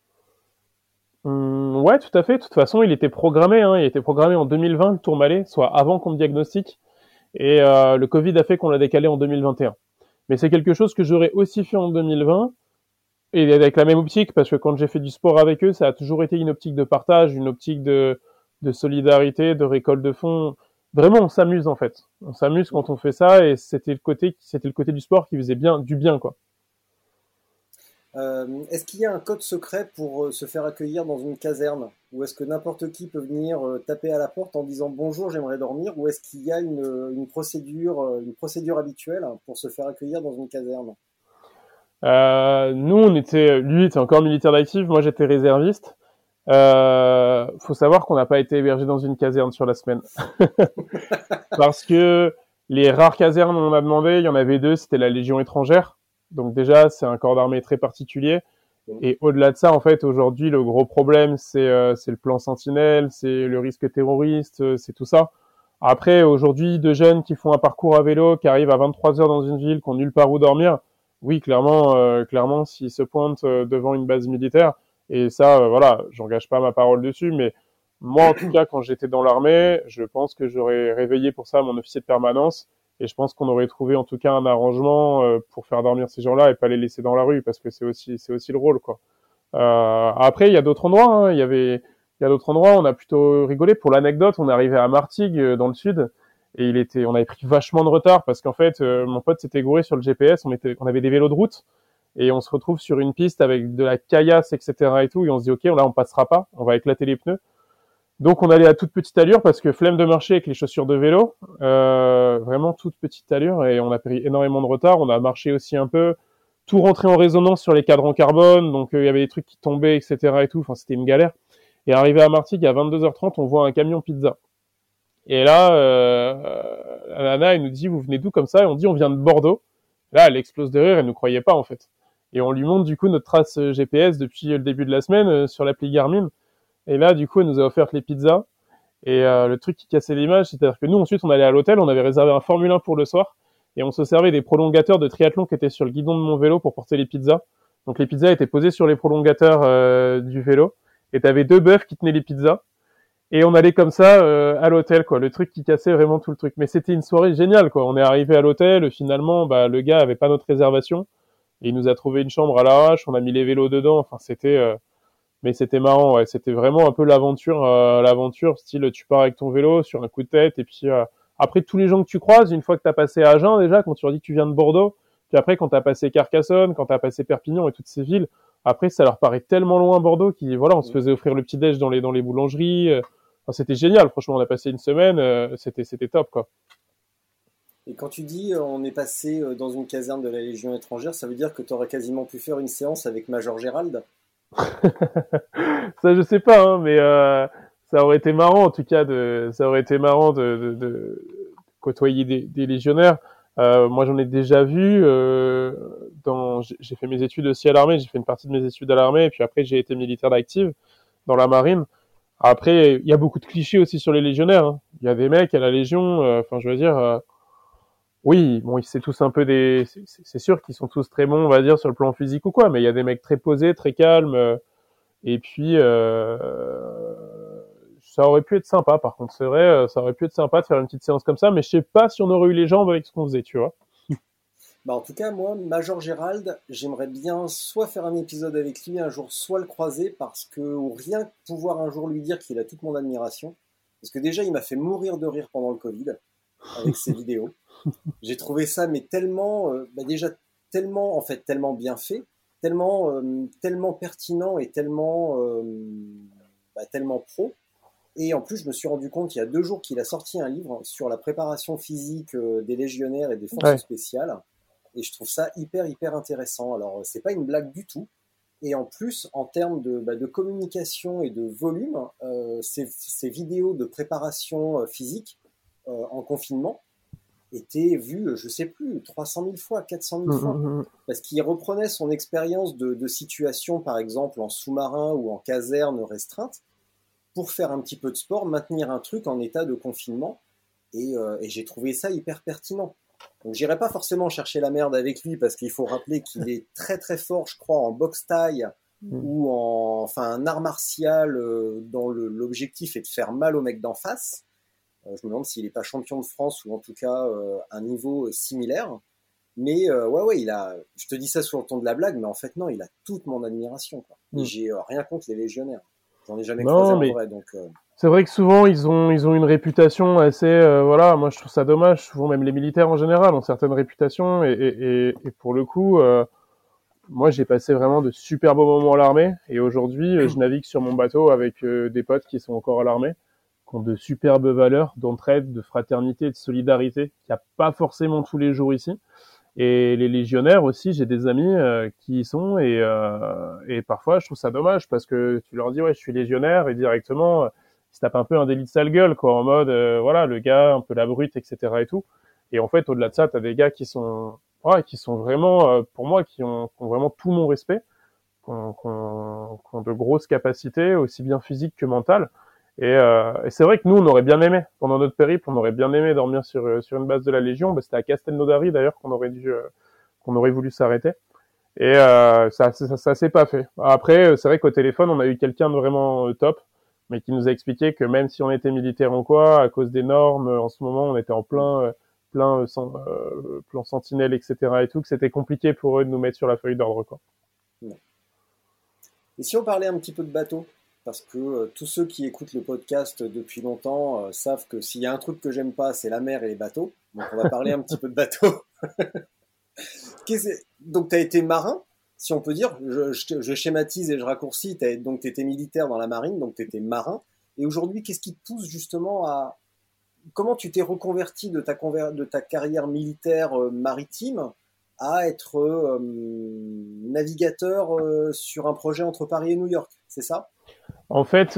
Ouais, tout à fait. De toute façon, il était programmé, hein. Il était programmé en 2020, le Tourmalet, soit avant qu'on me diagnostique. Et le Covid a fait qu'on l'a décalé en 2021. Mais c'est quelque chose que j'aurais aussi fait en 2020, et avec la même optique, parce que quand j'ai fait du sport avec eux, ça a toujours été une optique de partage, une optique de solidarité, de récolte de fonds. Vraiment, on s'amuse en fait. On s'amuse quand on fait ça, et c'était le côté du sport qui faisait du bien, quoi. Est-ce qu'il y a un code secret pour se faire accueillir dans une caserne? Ou est-ce que n'importe qui peut venir taper à la porte en disant bonjour, j'aimerais dormir? Ou est-ce qu'il y a une procédure habituelle pour se faire accueillir dans une caserne? Nous, lui était encore militaire d'actif, moi j'étais réserviste. Faut savoir qu'on n'a pas été hébergé dans une caserne sur la semaine. Parce que les rares casernes où on a demandé, il y en avait deux, c'était la Légion étrangère. Donc déjà, c'est un corps d'armée très particulier. Et au-delà de ça, en fait, aujourd'hui, le gros problème, c'est le plan Sentinelle, c'est le risque terroriste, c'est tout ça. Après, aujourd'hui, deux jeunes qui font un parcours à vélo, qui arrivent à 23 heures dans une ville, qui ont nulle part où dormir, oui, clairement, s'ils se pointent devant une base militaire, et ça, voilà, j'engage pas ma parole dessus, mais moi, en tout cas, quand j'étais dans l'armée, je pense que j'aurais réveillé pour ça mon officier de permanence, et je pense qu'on aurait trouvé en tout cas un arrangement pour faire dormir ces gens-là et pas les laisser dans la rue, parce que c'est aussi le rôle, quoi. Après, il y a d'autres endroits, hein. Il y a d'autres endroits, on a plutôt rigolé. Pour l'anecdote, on est arrivé à Martigues, dans le sud, et on avait pris vachement de retard parce qu'en fait, mon pote s'était gouré sur le GPS, on avait des vélos de route, et on se retrouve sur une piste avec de la caillasse, etc. et tout, et on se dit, ok, là, on passera pas, on va éclater les pneus. Donc, on allait à toute petite allure parce que flemme de marcher avec les chaussures de vélo, vraiment toute petite allure, et on a pris énormément de retard. On a marché aussi un peu, tout rentré en résonance sur les cadrans carbone, donc il y avait des trucs qui tombaient, etc. et tout. Enfin, c'était une galère. Et arrivé à Martigues à 22h30, on voit un camion pizza. Et là, la nana, elle nous dit, vous venez d'où comme ça? Et on dit, on vient de Bordeaux. Là, elle explose de rire, elle nous croyait pas, en fait. Et on lui montre, du coup, notre trace GPS depuis le début de la semaine sur l'appli Garmin. Et là, du coup, elle nous a offert les pizzas. Et le truc qui cassait l'image, c'est-à-dire que nous, ensuite, on allait à l'hôtel, on avait réservé un Formule 1 pour le soir, et on se servait des prolongateurs de triathlon qui étaient sur le guidon de mon vélo pour porter les pizzas. Donc les pizzas étaient posées sur les prolongateurs du vélo, et t'avais deux bœufs qui tenaient les pizzas. Et on allait comme ça à l'hôtel, quoi. Le truc qui cassait vraiment tout le truc. Mais c'était une soirée géniale, quoi. On est arrivé à l'hôtel, finalement, le gars avait pas notre réservation, et il nous a trouvé une chambre à l'arrache, on a mis les vélos dedans. Enfin, mais c'était marrant, ouais. C'était vraiment un peu l'aventure, style tu pars avec ton vélo sur un coup de tête, et puis après tous les gens que tu croises, une fois que t'as passé Agen déjà, quand tu leur dis que tu viens de Bordeaux, puis après quand t'as passé Carcassonne, quand t'as passé Perpignan et toutes ces villes, après ça leur paraît tellement loin Bordeaux voilà, on se faisait offrir le petit déj dans les boulangeries. Enfin, c'était génial, franchement, on a passé une semaine, c'était top, quoi. Et quand tu dis on est passé dans une caserne de la Légion étrangère, ça veut dire que tu aurais quasiment pu faire une séance avec Major Gérald? Ça, je sais pas, hein, mais ça aurait été marrant, en tout cas, ça aurait été marrant de côtoyer des légionnaires. Moi, j'en ai déjà vu. J'ai fait mes études aussi à l'armée. J'ai fait une partie de mes études à l'armée, et puis après, j'ai été militaire d'active dans la marine. Après, il y a beaucoup de clichés aussi sur les légionnaires, hein. Il y a des mecs à la Légion. Enfin, je veux dire. Oui, bon, c'est tous un peu c'est sûr qu'ils sont tous très bons, on va dire, sur le plan physique ou quoi, mais il y a des mecs très posés, très calmes, et puis ça aurait pu être sympa, par contre, c'est vrai, ça aurait pu être sympa de faire une petite séance comme ça, mais je sais pas si on aurait eu les jambes avec ce qu'on faisait, tu vois. Bah en tout cas, moi, Major Gérald, j'aimerais bien soit faire un épisode avec lui un jour, soit le croiser, parce que, ou rien que pouvoir un jour lui dire qu'il a toute mon admiration, parce que déjà, il m'a fait mourir de rire pendant le Covid, avec ses vidéos. J'ai trouvé ça, mais tellement, déjà tellement, en fait, tellement bien fait, tellement pertinent et tellement pro. Et en plus, je me suis rendu compte il y a 2 jours qu'il a sorti un livre sur la préparation physique des légionnaires et des forces spéciales. Et je trouve ça hyper intéressant. Alors, c'est pas une blague du tout. Et en plus, en termes de communication et de volume, ces vidéos de préparation physique en confinement était vu, je sais plus, 300 000 fois, 400 000 fois, parce qu'il reprenait son expérience de situation, par exemple en sous-marin ou en caserne restreinte, pour faire un petit peu de sport, maintenir un truc en état de confinement, et j'ai trouvé ça hyper pertinent. Donc j'irai pas forcément chercher la merde avec lui, parce qu'il faut rappeler qu'il est très fort, je crois, en boxe thaï, ou un art martial dont l'objectif est de faire mal au mec d'en face. Je me demande s'il n'est pas champion de France ou en tout cas un niveau similaire. Mais ouais, je te dis ça sous le ton de la blague, mais en fait non, il a toute mon admiration, quoi. Et j'ai rien contre les légionnaires. J'en ai jamais croisé en vrai, donc. C'est vrai que souvent ils ont une réputation assez, voilà. Moi je trouve ça dommage. Souvent même les militaires en général ont certaines réputations et pour le coup, moi, j'ai passé vraiment de super beaux moments à l'armée. Et aujourd'hui, je navigue sur mon bateau avec des potes qui sont encore à l'armée, qui ont de superbes valeurs d'entraide, de fraternité, de solidarité, qu'il n'y a pas forcément tous les jours ici. Et les légionnaires aussi, j'ai des amis qui y sont et parfois je trouve ça dommage parce que tu leur dis ouais je suis légionnaire et directement ils se tapent un peu un délit de sale gueule quoi en mode voilà le gars un peu la brute etc et tout. Et en fait au-delà de ça t'as des gars qui sont vraiment pour moi qui ont vraiment tout mon respect, qui ont de grosses capacités aussi bien physiques que mentales. Et c'est vrai que nous, on aurait bien aimé, pendant notre périple, on aurait bien aimé dormir sur une base de la Légion. Bah, c'était à Castelnaudary d'ailleurs qu'on aurait voulu s'arrêter. Et ça s'est pas fait. Après, c'est vrai qu'au téléphone, on a eu quelqu'un de vraiment top, mais qui nous a expliqué que même si on était militaire en quoi, à cause des normes, en ce moment, on était en plein plan sentinelle, etc. et tout, que c'était compliqué pour eux de nous mettre sur la feuille d'ordre, quoi. Et si on parlait un petit peu de bateau? Parce que tous ceux qui écoutent le podcast depuis longtemps savent que s'il y a un truc que j'aime pas, c'est la mer et les bateaux. Donc on va parler un petit peu de bateau. Donc tu as été marin, si on peut dire. Je schématise et je raccourcis. Donc tu étais militaire dans la marine, donc tu étais marin. Et aujourd'hui, qu'est-ce qui te pousse justement à... Comment tu t'es reconverti de ta carrière militaire maritime à être navigateur sur un projet entre Paris et New York, c'est ça? En fait,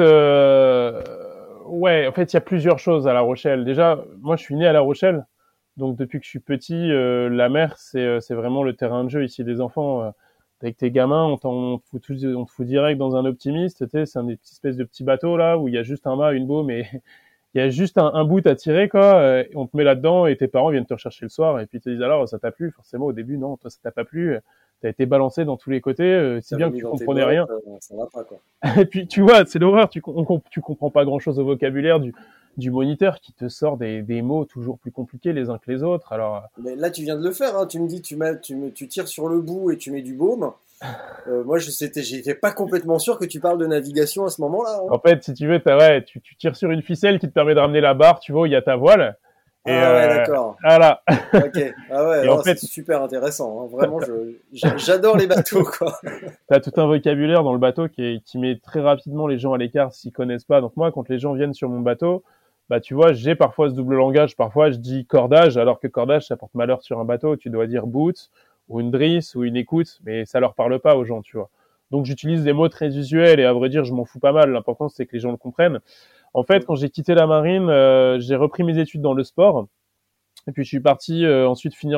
ouais, en fait, il y a plusieurs choses à La Rochelle. Déjà, moi, je suis né à La Rochelle, donc depuis que je suis petit, la mer, c'est vraiment le terrain de jeu ici des enfants. Avec tes gamins, on te fout direct dans un optimiste. Tu sais, c'est une espèce de petit bateau là où il y a juste un mât, une baume et il y a juste un bout à tirer quoi. Et on te met là-dedans et tes parents viennent te rechercher le soir et puis ils te disent alors ça t'a plu? Forcément au début non, toi ça t'a pas plu. T'as été balancé dans tous les côtés, si bien que tu comprenais rien. Ça va pas, quoi. Et puis, tu vois, c'est l'horreur. Tu comprends pas grand-chose au vocabulaire du moniteur qui te sort des mots toujours plus compliqués les uns que les autres. Alors. Mais là, tu viens de le faire, hein. Tu me dis, tu tires sur le bout et tu mets du baume. Moi, j'étais pas complètement sûr que tu parles de navigation à ce moment-là, hein. En fait, si tu veux, tu tires sur une ficelle qui te permet de ramener la barre, tu vois, où il y a ta voile. Et ouais, d'accord. Voilà. Ok. Ah ouais, en fait, c'est super intéressant, hein. Vraiment, j'adore les bateaux, quoi. T'as tout un vocabulaire dans le bateau qui met très rapidement les gens à l'écart s'ils connaissent pas. Donc moi, quand les gens viennent sur mon bateau, bah tu vois, j'ai parfois ce double langage. Parfois, je dis cordage, alors que cordage, ça porte malheur sur un bateau. Tu dois dire boot ou une drisse ou une écoute, mais ça leur parle pas aux gens, tu vois. Donc j'utilise des mots très usuels et à vrai dire, je m'en fous pas mal. L'important, c'est que les gens le comprennent. En fait, quand j'ai quitté la marine, j'ai repris mes études dans le sport. Et puis je suis parti ensuite finir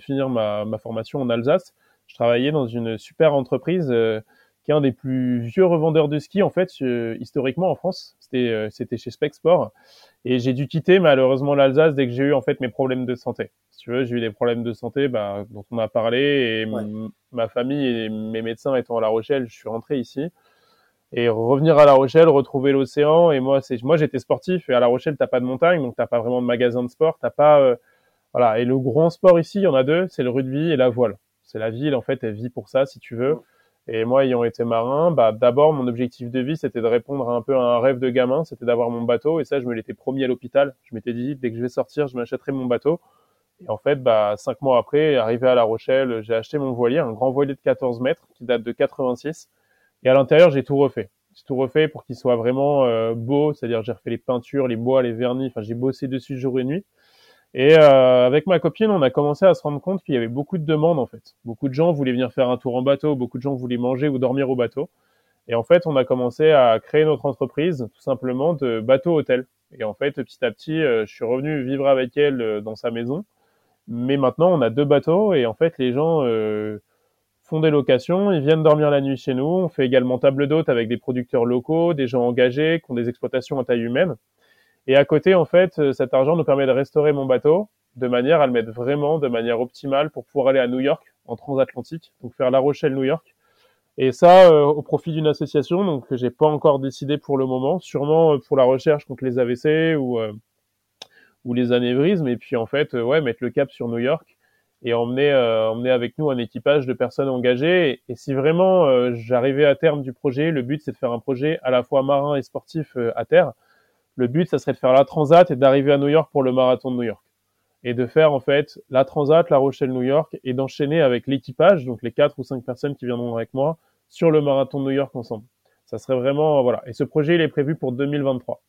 ma formation en Alsace. Je travaillais dans une super entreprise qui est un des plus vieux revendeurs de ski en fait historiquement en France. C'était chez Spexport et j'ai dû quitter malheureusement l'Alsace dès que j'ai eu en fait mes problèmes de santé. Si tu veux, j'ai eu des problèmes de santé dont on a parlé et Ouais. ma famille et mes médecins étant à La Rochelle, je suis rentré ici. Et revenir à La Rochelle, retrouver l'océan. Et moi j'étais sportif et à La Rochelle t'as pas de montagne, donc t'as pas vraiment de magasin de sport, t'as pas voilà. Et le grand sport ici, il y en a deux, c'est le rugby et la voile. C'est la ville en fait, elle vit pour ça si tu veux. Et moi ayant été marin, d'abord mon objectif de vie c'était de répondre un peu à un rêve de gamin, c'était d'avoir mon bateau. Et ça je me l'étais promis à l'hôpital. Je m'étais dit dès que je vais sortir, je m'achèterai mon bateau. Et en fait 5 mois après, arrivé à La Rochelle, j'ai acheté mon voilier, un grand voilier de 14 mètres qui date de 86. Et à l'intérieur, j'ai tout refait. J'ai tout refait pour qu'il soit vraiment beau, c'est-à-dire j'ai refait les peintures, les bois, les vernis, enfin j'ai bossé dessus jour et nuit. Et avec ma copine, on a commencé à se rendre compte qu'il y avait beaucoup de demandes en fait. Beaucoup de gens voulaient venir faire un tour en bateau, beaucoup de gens voulaient manger ou dormir au bateau. Et en fait, on a commencé à créer notre entreprise tout simplement de bateau-hôtel. Et en fait, petit à petit, je suis revenu vivre avec elle dans sa maison. Mais maintenant, on a 2 bateaux et en fait, les gens font des locations, ils viennent dormir la nuit chez nous. On fait également table d'hôte avec des producteurs locaux, des gens engagés qui ont des exploitations à taille humaine. Et à côté, en fait, cet argent nous permet de restaurer mon bateau de manière à le mettre vraiment de manière optimale pour pouvoir aller à New York en transatlantique, donc faire La Rochelle-New York. Et ça, au profit d'une association, donc que j'ai pas encore décidé pour le moment, sûrement pour la recherche contre les AVC ou les anévrismes. Et puis en fait, mettre le cap sur New York et emmener avec nous un équipage de personnes engagées. Et si vraiment j'arrivais à terme du projet, le but c'est de faire un projet à la fois marin et sportif à terre. Le but, ça serait de faire la transat et d'arriver à New York pour le marathon de New York. et de faire en fait la Transat, La Rochelle-New York et d'enchaîner avec l'équipage, donc les 4 ou 5 personnes qui viendront avec moi, sur le marathon de New York ensemble. Ça serait vraiment, voilà. Et ce projet, il est prévu pour 2023.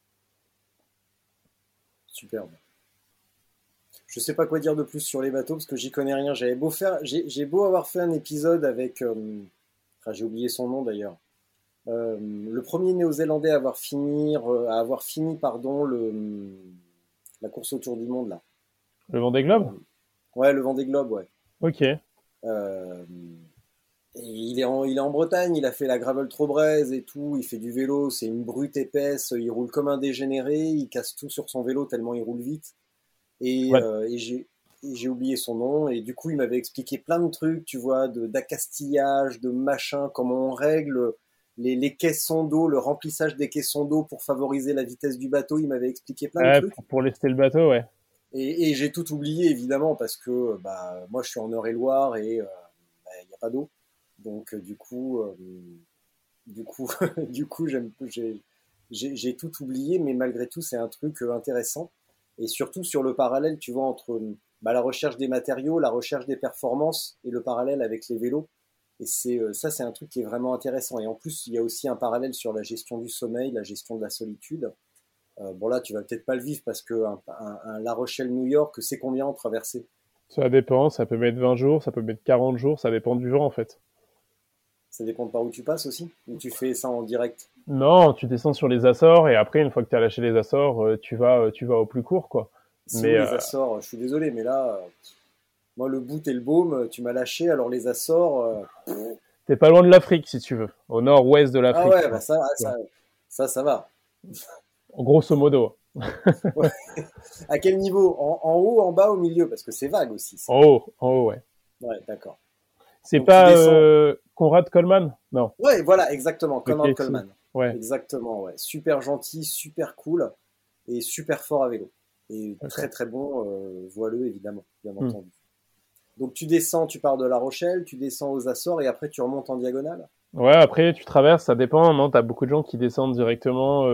Superbe. Je sais pas quoi dire de plus sur les bateaux parce que j'y connais rien. J'ai beau avoir fait un épisode avec, j'ai oublié son nom d'ailleurs. Le premier Néo-Zélandais à avoir fini, pardon, la course autour du monde là. Le Vendée Globe? Ouais, le Vendée Globe, ouais. Ok. Euh, et il est en Bretagne, il a fait la Gravel Trobrez et tout, il fait du vélo, c'est une brute épaisse, il roule comme un dégénéré, il casse tout sur son vélo tellement il roule vite. Et, Ouais. j'ai oublié son nom, et du coup il m'avait expliqué plein de trucs, tu vois, d'accastillage, de machin, comment on règle les caissons d'eau, le remplissage des caissons d'eau pour favoriser la vitesse du bateau, il m'avait expliqué plein de trucs. Pour lester le bateau, ouais. Et j'ai tout oublié évidemment parce que moi je suis en Eure-et-Loire et il n'y a pas d'eau. Donc du coup, j'ai tout oublié, mais malgré tout, c'est un truc intéressant. Et surtout sur le parallèle, tu vois, entre la recherche des matériaux, la recherche des performances et le parallèle avec les vélos. Et c'est un truc qui est vraiment intéressant. Et en plus, il y a aussi un parallèle sur la gestion du sommeil, la gestion de la solitude. Bon là, tu vas peut-être pas le vivre parce que un La Rochelle-New York, c'est combien en traversée? Ça dépend, ça peut mettre 20 jours, ça peut mettre 40 jours, ça dépend du vent en fait. Ça dépend de par où tu passes aussi? Ou tu fais ça en direct? Non, tu descends sur les Açores et après, une fois que tu as lâché les Açores, tu vas au plus court, quoi. C'est où Mais les Açores? Je suis désolé, mais là, moi, le bout et le baume, tu m'as lâché, alors les Açores. t'es pas loin de l'Afrique, si tu veux, au nord-ouest de Ah l'Afrique. ouais, bah ça va. Grosso modo. Ouais. À quel niveau? En haut, en bas, au milieu? Parce que c'est vague aussi, ça. En haut, ouais. Ouais, d'accord. C'est Donc, pas tu descends. Conrad Coleman? Non. Ouais, voilà, exactement, Le comme un KFC. Coleman. Ouais. Exactement, ouais. Super gentil, super cool et super fort à vélo. Et très très bon voileux, évidemment, bien entendu. Donc tu descends, tu pars de La Rochelle, tu descends aux Açores et après tu remontes en diagonale? Ouais, après, tu traverses, ça dépend, non? T'as beaucoup de gens qui descendent directement,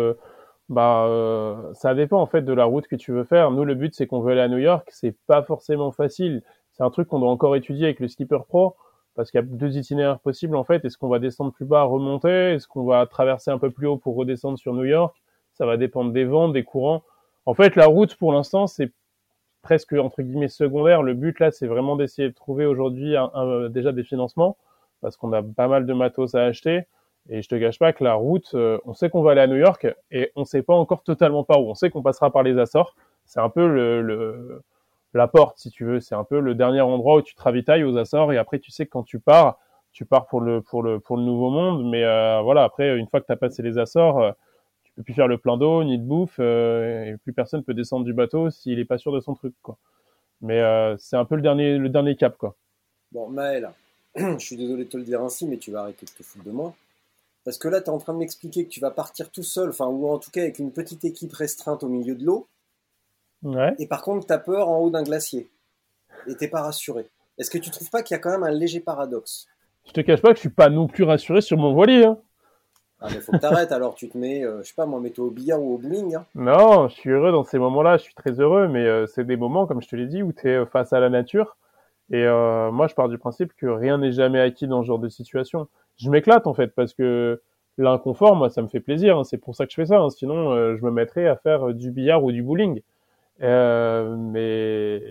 ça dépend en fait de la route que tu veux faire. Nous, le but, c'est qu'on veut aller à New York. C'est pas forcément facile. C'est un truc qu'on doit encore étudier avec le Skipper Pro parce qu'il y a 2 itinéraires possibles en fait. Est-ce qu'on va descendre plus bas, remonter? Est-ce qu'on va traverser un peu plus haut pour redescendre sur New York? Ça va dépendre des vents, des courants. En fait, la route, pour l'instant, c'est presque entre guillemets secondaire. Le but là, c'est vraiment d'essayer de trouver aujourd'hui déjà des financements parce qu'on a pas mal de matos à acheter. Et je te gâche pas que la route, on sait qu'on va aller à New York et on sait pas encore totalement par où. On sait qu'on passera par les Açores. C'est un peu la porte, si tu veux. C'est un peu le dernier endroit où tu te ravitailles aux Açores et après tu sais que quand tu pars pour le nouveau monde. Mais voilà, après une fois que tu as passé les Açores, tu peux plus faire le plein d'eau ni de bouffe et plus personne peut descendre du bateau s'il est pas sûr de son truc, quoi. Mais c'est un peu le dernier cap, quoi. Bon, Maël, je suis désolé de te le dire ainsi, mais tu vas arrêter de te foutre de moi. Parce que là, tu es en train de m'expliquer que tu vas partir tout seul, enfin, ou en tout cas avec une petite équipe restreinte au milieu de l'eau, Ouais. et par contre, tu as peur en haut d'un glacier. Et t'es pas rassuré. Est-ce que tu trouves pas qu'il y a quand même un léger paradoxe? Je te cache pas que je suis pas non plus rassuré sur mon voilier, hein. Ah, mais faut que t'arrêtes alors, tu te mets, je sais pas, moi, mets-toi au billard ou au bowling, hein. Non, je suis heureux dans ces moments-là, je suis très heureux, mais c'est des moments, comme je te l'ai dit, où tu es face à la nature. Et moi, je pars du principe que rien n'est jamais acquis dans ce genre de situation. Je m'éclate, en fait, parce que l'inconfort, moi, ça me fait plaisir, hein. C'est pour ça que je fais ça, hein. Sinon, je me mettrais à faire du billard ou du bowling. Mais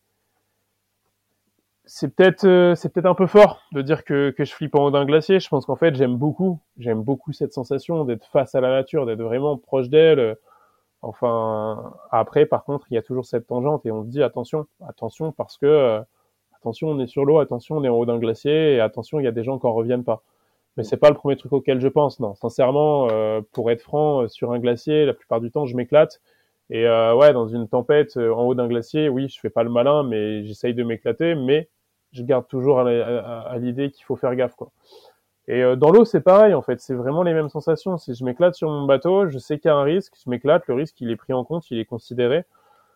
c'est peut-être un peu fort de dire que je flippe en haut d'un glacier. Je pense qu'en fait, j'aime beaucoup cette sensation d'être face à la nature, d'être vraiment proche d'elle. Enfin, après, par contre, il y a toujours cette tangente et on se dit attention, parce que attention, on est sur l'eau, attention, on est en haut d'un glacier et attention, il y a des gens qui en reviennent pas. Mais c'est pas le premier truc auquel je pense, non. Sincèrement, pour être franc, sur un glacier, la plupart du temps, je m'éclate. Et ouais, dans une tempête, en haut d'un glacier, oui, je fais pas le malin, mais j'essaye de m'éclater, mais je garde toujours à l'idée qu'il faut faire gaffe, quoi. Et dans l'eau, c'est pareil, en fait. C'est vraiment les mêmes sensations. Si je m'éclate sur mon bateau, je sais qu'il y a un risque, je m'éclate, le risque, il est pris en compte, il est considéré.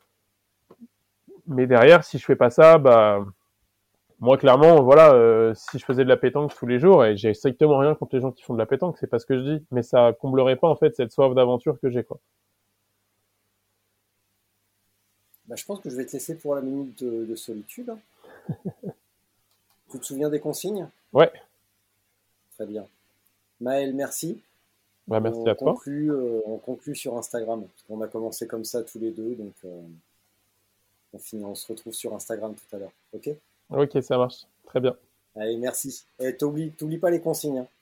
Mais derrière, si je fais pas ça, moi, clairement, voilà, si je faisais de la pétanque tous les jours, et j'ai strictement rien contre les gens qui font de la pétanque, c'est pas ce que je dis, mais ça comblerait pas, en fait, cette soif d'aventure que j'ai, quoi. Je pense que je vais te laisser pour la minute de solitude. Tu te souviens des consignes? Ouais, Très bien. Maël, merci. merci à toi. On conclut sur Instagram. Parce qu'on a commencé comme ça tous les deux, donc on se retrouve sur Instagram tout à l'heure. Ok? Ok, ça marche. Très bien. Allez, merci. Et t'oublies pas les consignes, hein.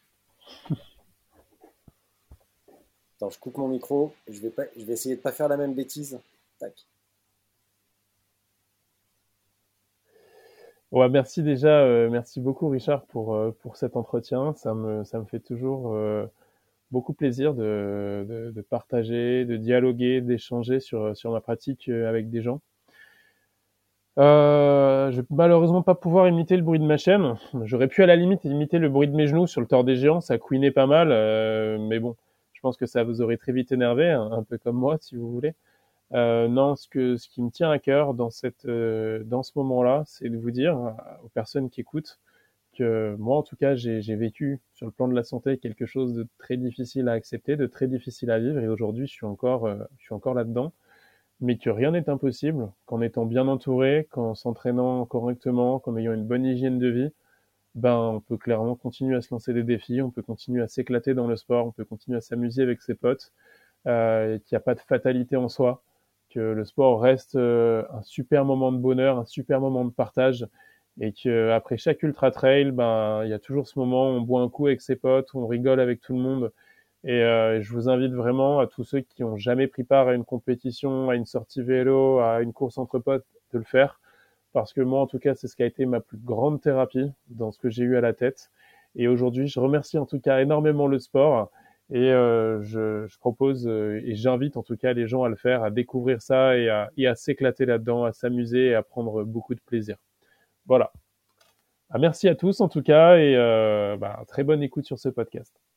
Attends, je coupe mon micro. Je vais essayer de pas faire la même bêtise. Tac. Ouais, merci déjà, merci beaucoup Richard pour cet entretien. Ça me fait toujours beaucoup plaisir de partager, de dialoguer, d'échanger sur ma pratique avec des gens. Je vais malheureusement pas pouvoir imiter le bruit de ma chaîne. J'aurais pu à la limite imiter le bruit de mes genoux sur le tort des géants, ça couinait pas mal, mais bon, je pense que ça vous aurait très vite énervé, un peu comme moi si vous voulez. Non, ce qui me tient à cœur dans ce moment-là, c'est de vous dire aux personnes qui écoutent que moi, en tout cas, j'ai vécu sur le plan de la santé quelque chose de très difficile à accepter, de très difficile à vivre, et aujourd'hui, je suis encore là-dedans, mais que rien n'est impossible, qu'en étant bien entouré, qu'en s'entraînant correctement, qu'en ayant une bonne hygiène de vie, on peut clairement continuer à se lancer des défis, on peut continuer à s'éclater dans le sport, on peut continuer à s'amuser avec ses potes, et qu'il n'y a pas de fatalité en soi, que le sport reste un super moment de bonheur, un super moment de partage, et que après chaque ultra trail, il y a toujours ce moment où on boit un coup avec ses potes, où on rigole avec tout le monde. Et je vous invite vraiment à tous ceux qui ont jamais pris part à une compétition, à une sortie vélo, à une course entre potes, de le faire. Parce que moi, en tout cas, c'est ce qui a été ma plus grande thérapie dans ce que j'ai eu à la tête. Et aujourd'hui, je remercie en tout cas énormément le sport. Et je propose et j'invite en tout cas les gens à le faire, à découvrir ça et à s'éclater là-dedans, à s'amuser et à prendre beaucoup de plaisir. Voilà. Merci à tous en tout cas et très bonne écoute sur ce podcast.